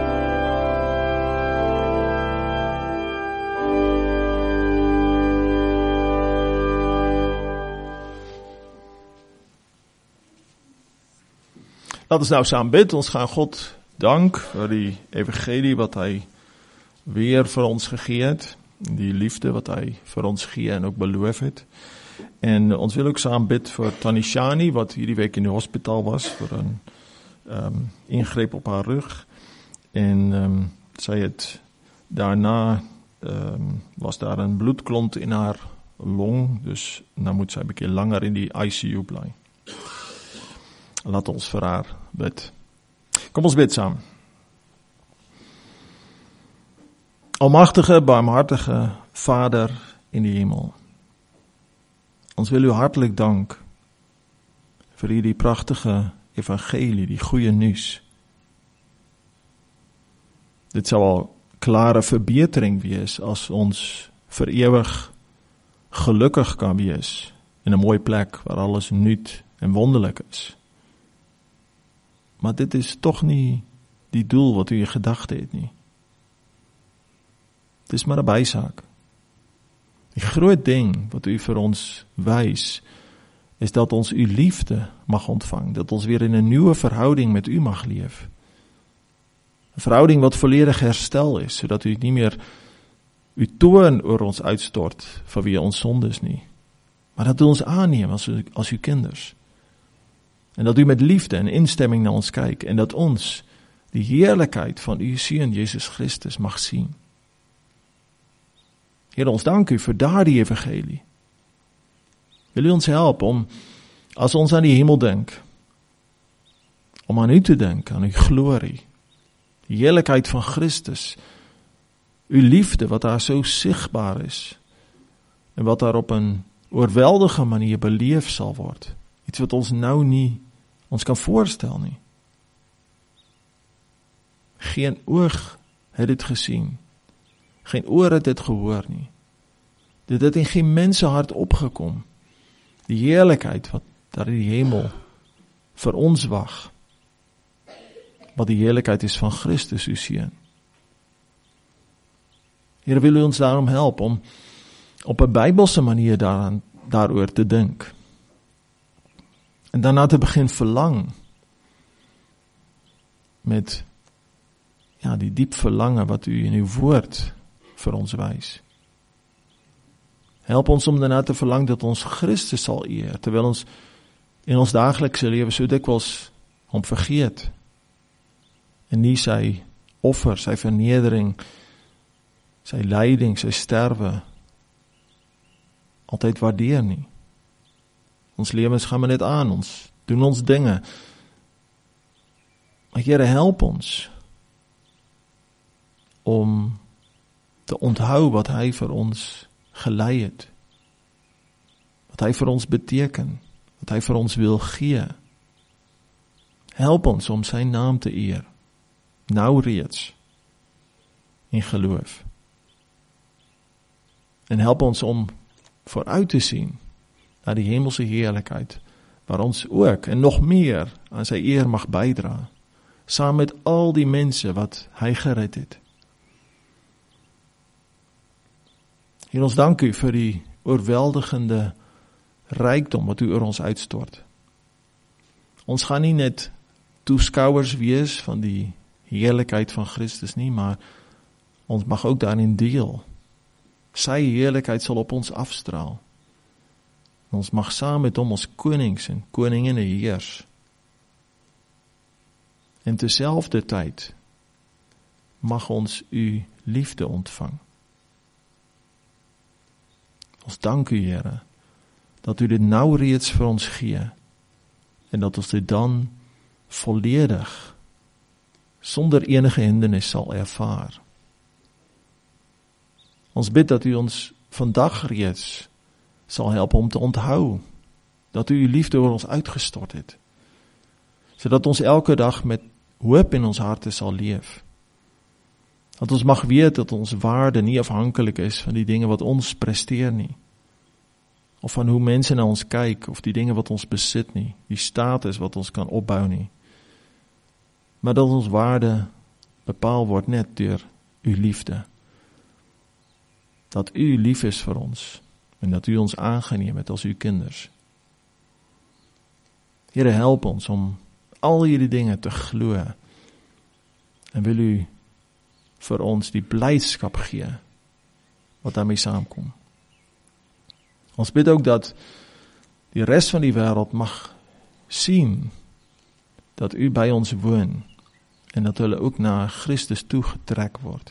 Laat ons nou saam bid. Ons gaan God dank vir die evangelie wat hy weer vir ons gegee het. Die liefde wat hy vir ons gee en ook beloof het. En ons wil ook saam bid vir Tannie Shani wat hierdie week in die hospitaal was vir 'n ingreep op haar rug. En sy het daarna was daar 'n bloedklont in haar long, dus nou moet sy 'n bietjie langer in die ICU bly. Laat ons vir haar bid. Kom ons bid saam. Almagtige, barmhartige Vader in die hemel. Ons wil u hartlik dank vir hierdie pragtige evangelie, die goeie nuus. Dit sal al klare verbetering wees as ons vir ewig gelukkig kan wees in 'n mooi plek waar alles nuut en wonderlik is. Maar dit is toch nie die doel wat u in gedagte het nie. Het is maar 'n bysaak. Die groot ding wat u vir ons wys, is dat ons uw liefde mag ontvangen. Dat ons weer in een nieuwe verhouding met u mag leven. Een verhouding wat volledig herstel is, zodat u niet meer uw toorn oor ons uitstort vanweer ons zondes niet. Maar dat u ons aanneemt als uw kinders. En dat u met liefde en instemming naar ons kijkt. En dat ons die heerlijkheid van uw Seun Jezus Christus mag zien. Heer, ons dank u voor daar die evangelie. Wil u ons helpen om, als ons aan die hemel denken, om aan u te denken, aan uw glorie, de heerlijkheid van Christus, uw liefde, wat daar zo zichtbaar is, en wat daar op een oorweldige manier beleefd zal worden. Iets wat ons nou niet ons kan voorstellen. Nie. Geen oog het dit gezien. Geen oor het dit gehoord nie. Dit het in geen mensenhart opgekom. Die heerlijkheid wat daar in die hemel vir ons wag. Wat die heerlijkheid is van Christus, uw Seun. Heer, wil u ons daarom helpen om op een Bijbelse manier daaroor te denken. En daarna te beginnen verlangen. Met die diep verlangen wat u in uw woord voor ons wijst. Help ons om daarna te verlangen dat ons Christus zal eer, terwijl ons in ons dagelijkse leven zo dikwijls om vergeet. En nie sy offer, sy vernedering, sy lyding, sy sterwe altyd waardeer nie. Ons lewens gaan maar net aan, ons doen ons dinge. Maar Here, help ons om te onthou wat hy vir ons gelei het. Wat hy vir ons beteken, wat hy vir ons wil gee. Help ons om sy naam te eer, nou reeds, in geloof. En help ons om vooruit te sien na die hemelse heerlijkheid, waar ons ook en nog meer aan sy eer mag bydra, saam met al die mense wat hy gered het. Heer, ons dank u vir die oorweldigende rykdom wat u oor ons uitstort. Ons gaan nie net toeskouers wees van die heerlijkheid van Christus nie, maar ons mag ook daarin deel. Sy heerlijkheid sal op ons afstraal. Ons mag saam met hom ons konings en koninginne heers. En terselfde tyd mag ons u liefde ontvang. Ons dank u, Here, dat u dit nou reeds vir ons gee, en dat ons dit dan volledig, sonder enige hindernis sal ervaar. Ons bid dat u ons vandag reeds sal helpen om te onthou, dat u uw liefde oor ons uitgestort het, zodat ons elke dag met hoop in ons harte sal leef. Dat ons mag weet dat ons waarde nie afhankelijk is van die dinge wat ons presteer nie, of van hoe mense na ons kyk, of die dinge wat ons besit nie, die status wat ons kan opbou nie, maar dat ons waarde bepaal word net deur uw liefde. Dat u lief is vir ons, en dat u ons aangeneem het als uw kinders. Here, help ons om al hierdie dinge te glo, en wil u vir ons die blydskap gee, wat daarmee saamkom. Ons bid ook dat die rest van die wêreld mag sien, dat u by ons woon, en dat hulle ook na Christus toegetrek word.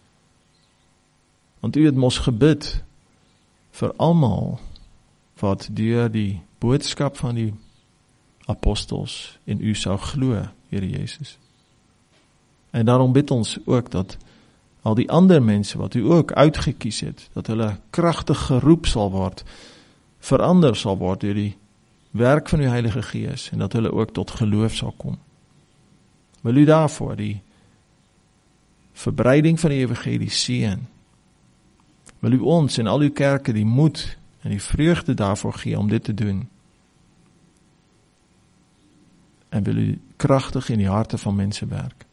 Want u het mos gebid vir almal wat deur die boodskap van die apostels in u sou glo, Here Jezus. En daarom bid ons ook dat al die ander mense wat u ook uitgekies het, dat hulle kragtig geroep sal word, verander sal word deur die werk van uw Heilige Gees, en dat hulle ook tot geloof sal kom. Wil u daarvoor die verbreiding van die evangelie seën. Wil u ons en al uw kerke die moed en die vreugde daarvoor gee om dit te doen. En wil u krachtig in die harte van mense werk.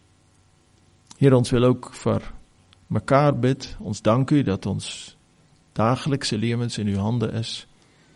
Heer, ons wil ook vir mekaar bid. Ons dank u dat ons dagelijkse lewens in uw handen is.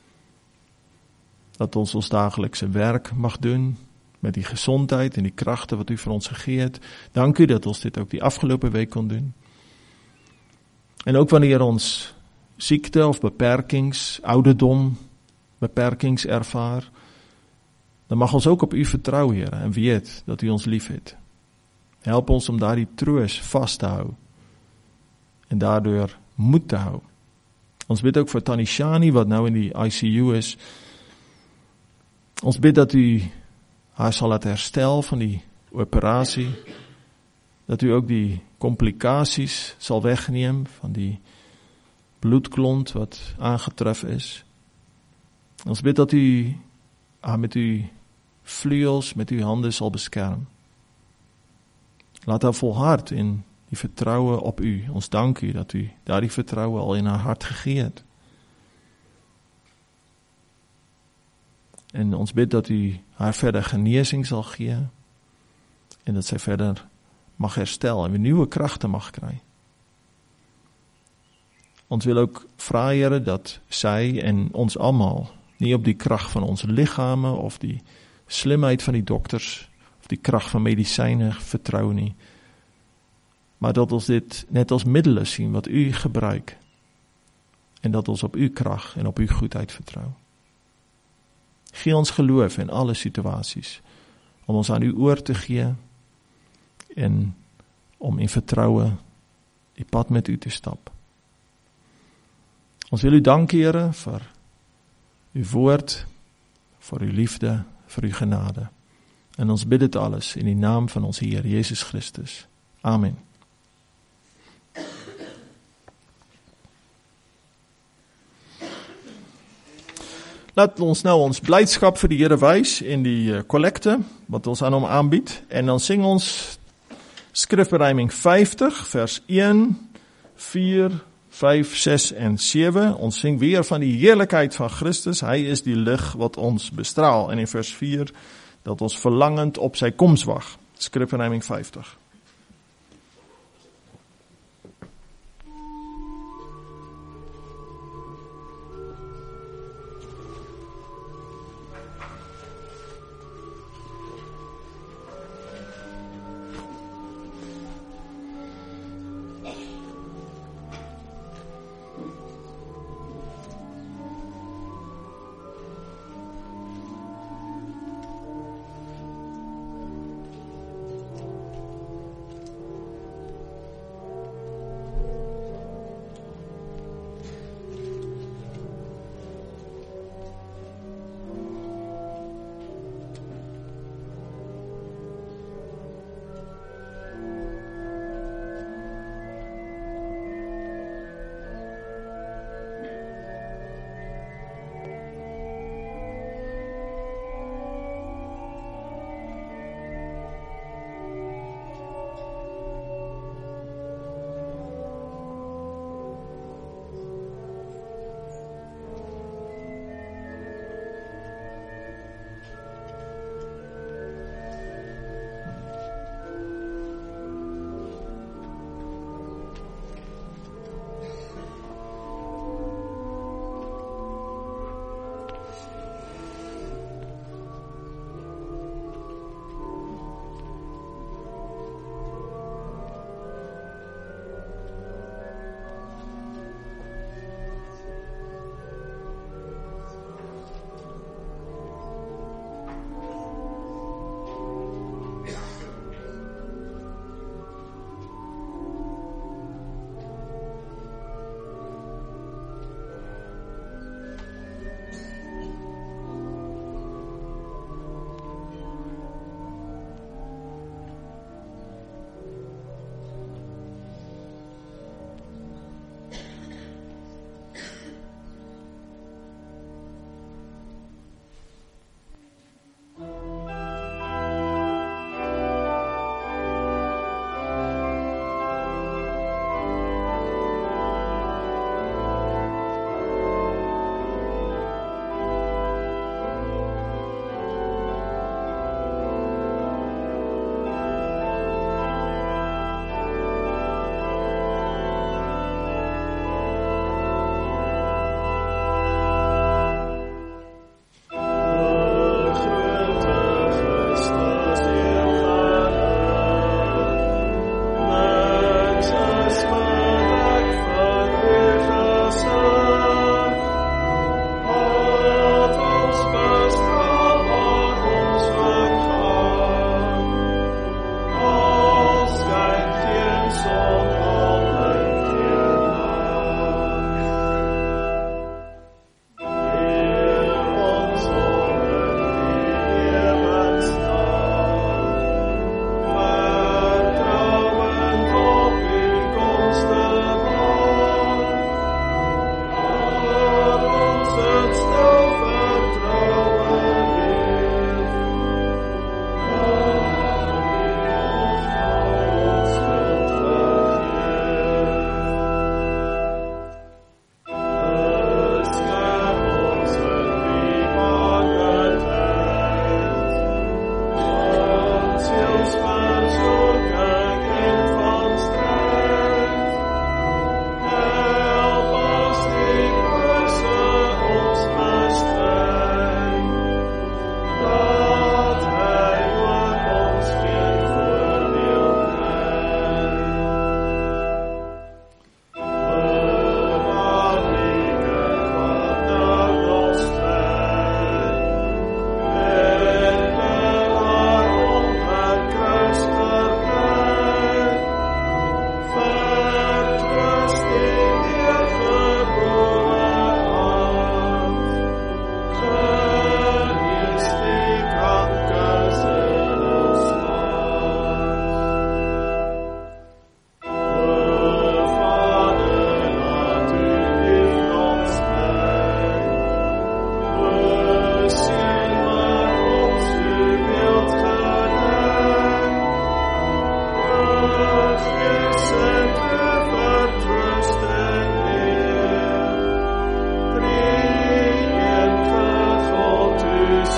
Dat ons dagelijkse werk mag doen met die gezondheid en die krachten wat u voor ons gegeven. Dank u dat ons dit ook die afgelopen week kon doen. En ook wanneer ons ziekte of ouderdom, beperkings ervaar, dan mag ons ook op u vertrouwen, Here, en weet dat u ons lief het. Help ons om daar die troos vast te houden en daardoor moed te houden. Ons bid ook voor Tannie Shani, wat nou in die ICU is. Ons bid dat u haar zal laten herstel van die operatie, dat u ook die complicaties zal wegnemen van die bloedklont wat aangetroffen is. Ons bid dat u haar met uw vleugels, met uw handen zal beschermen. Laat haar volhard in die vertrouwen op u. Ons dank u dat u daar die vertrouwen al in haar hart gegeven hebt. En ons bid dat u haar verder genezing zal geven. En dat zij verder mag herstellen en weer nieuwe krachten mag krijgen. Ons wil ook vragen dat zij en ons allemaal niet op die kracht van onze lichamen of die slimheid van die dokters of die kracht van medicijnen vertrouwen niet. Maar dat ons dit net als middelen zien wat u gebruikt. En dat ons op uw kracht en op uw goedheid vertrouwen. Geef ons geloof in alle situaties. Om ons aan uw oor te geven. En om in vertrouwen die pad met u te stappen. Ons wil u danken, Here, voor uw woord, voor uw liefde, voor uw genade. En ons bid het alles in de naam van onze Heer Jezus Christus. Amen. Laat ons nou ons blijdschap voor de Here wys in die collecte, wat ons aan hom aanbiedt. En dan zing ons skrifberijming 50, vers 1, 4, 5, 6 en 7. Ons zing weer van die heerlijkheid van Christus. Hij is die lig wat ons bestraalt. En in vers 4, dat ons verlangend op zijn komst wacht. Skrifberijming 50.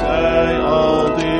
Hy aldier.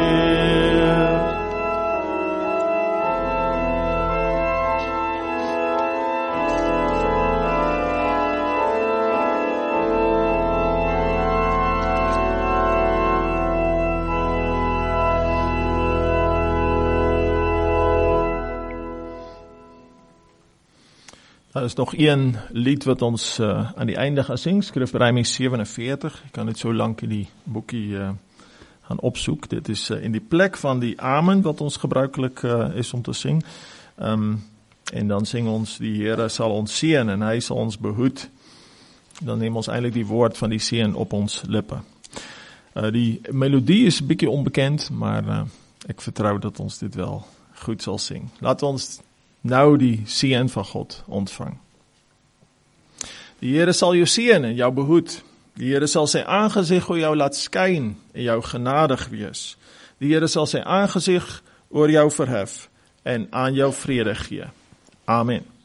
Daar is nog een lied wat ons aan die einde gaan sing, Skrifberuiming 47. Ek kan net so lank in die boekie gaan opsoek. Dit is in die plek van die amen wat ons gebruikelijk is om te sing. En dan sing ons, die Here sal ons seën en hy sal ons behoed. Dan neem ons eintlik die woord van die seën op ons lippe. Die melodie is 'n bietjie onbekend, maar ek vertrou dat ons dit wel goed sal sing. Laat ons nou die seën van God ontvang. Die Here sal jou seën en jou behoed. Die Here sal sy aangesig oor jou laat skyn en jou genadig wees. Die Here sal sy aangesig oor jou verhef en aan jou vrede gee. Amen.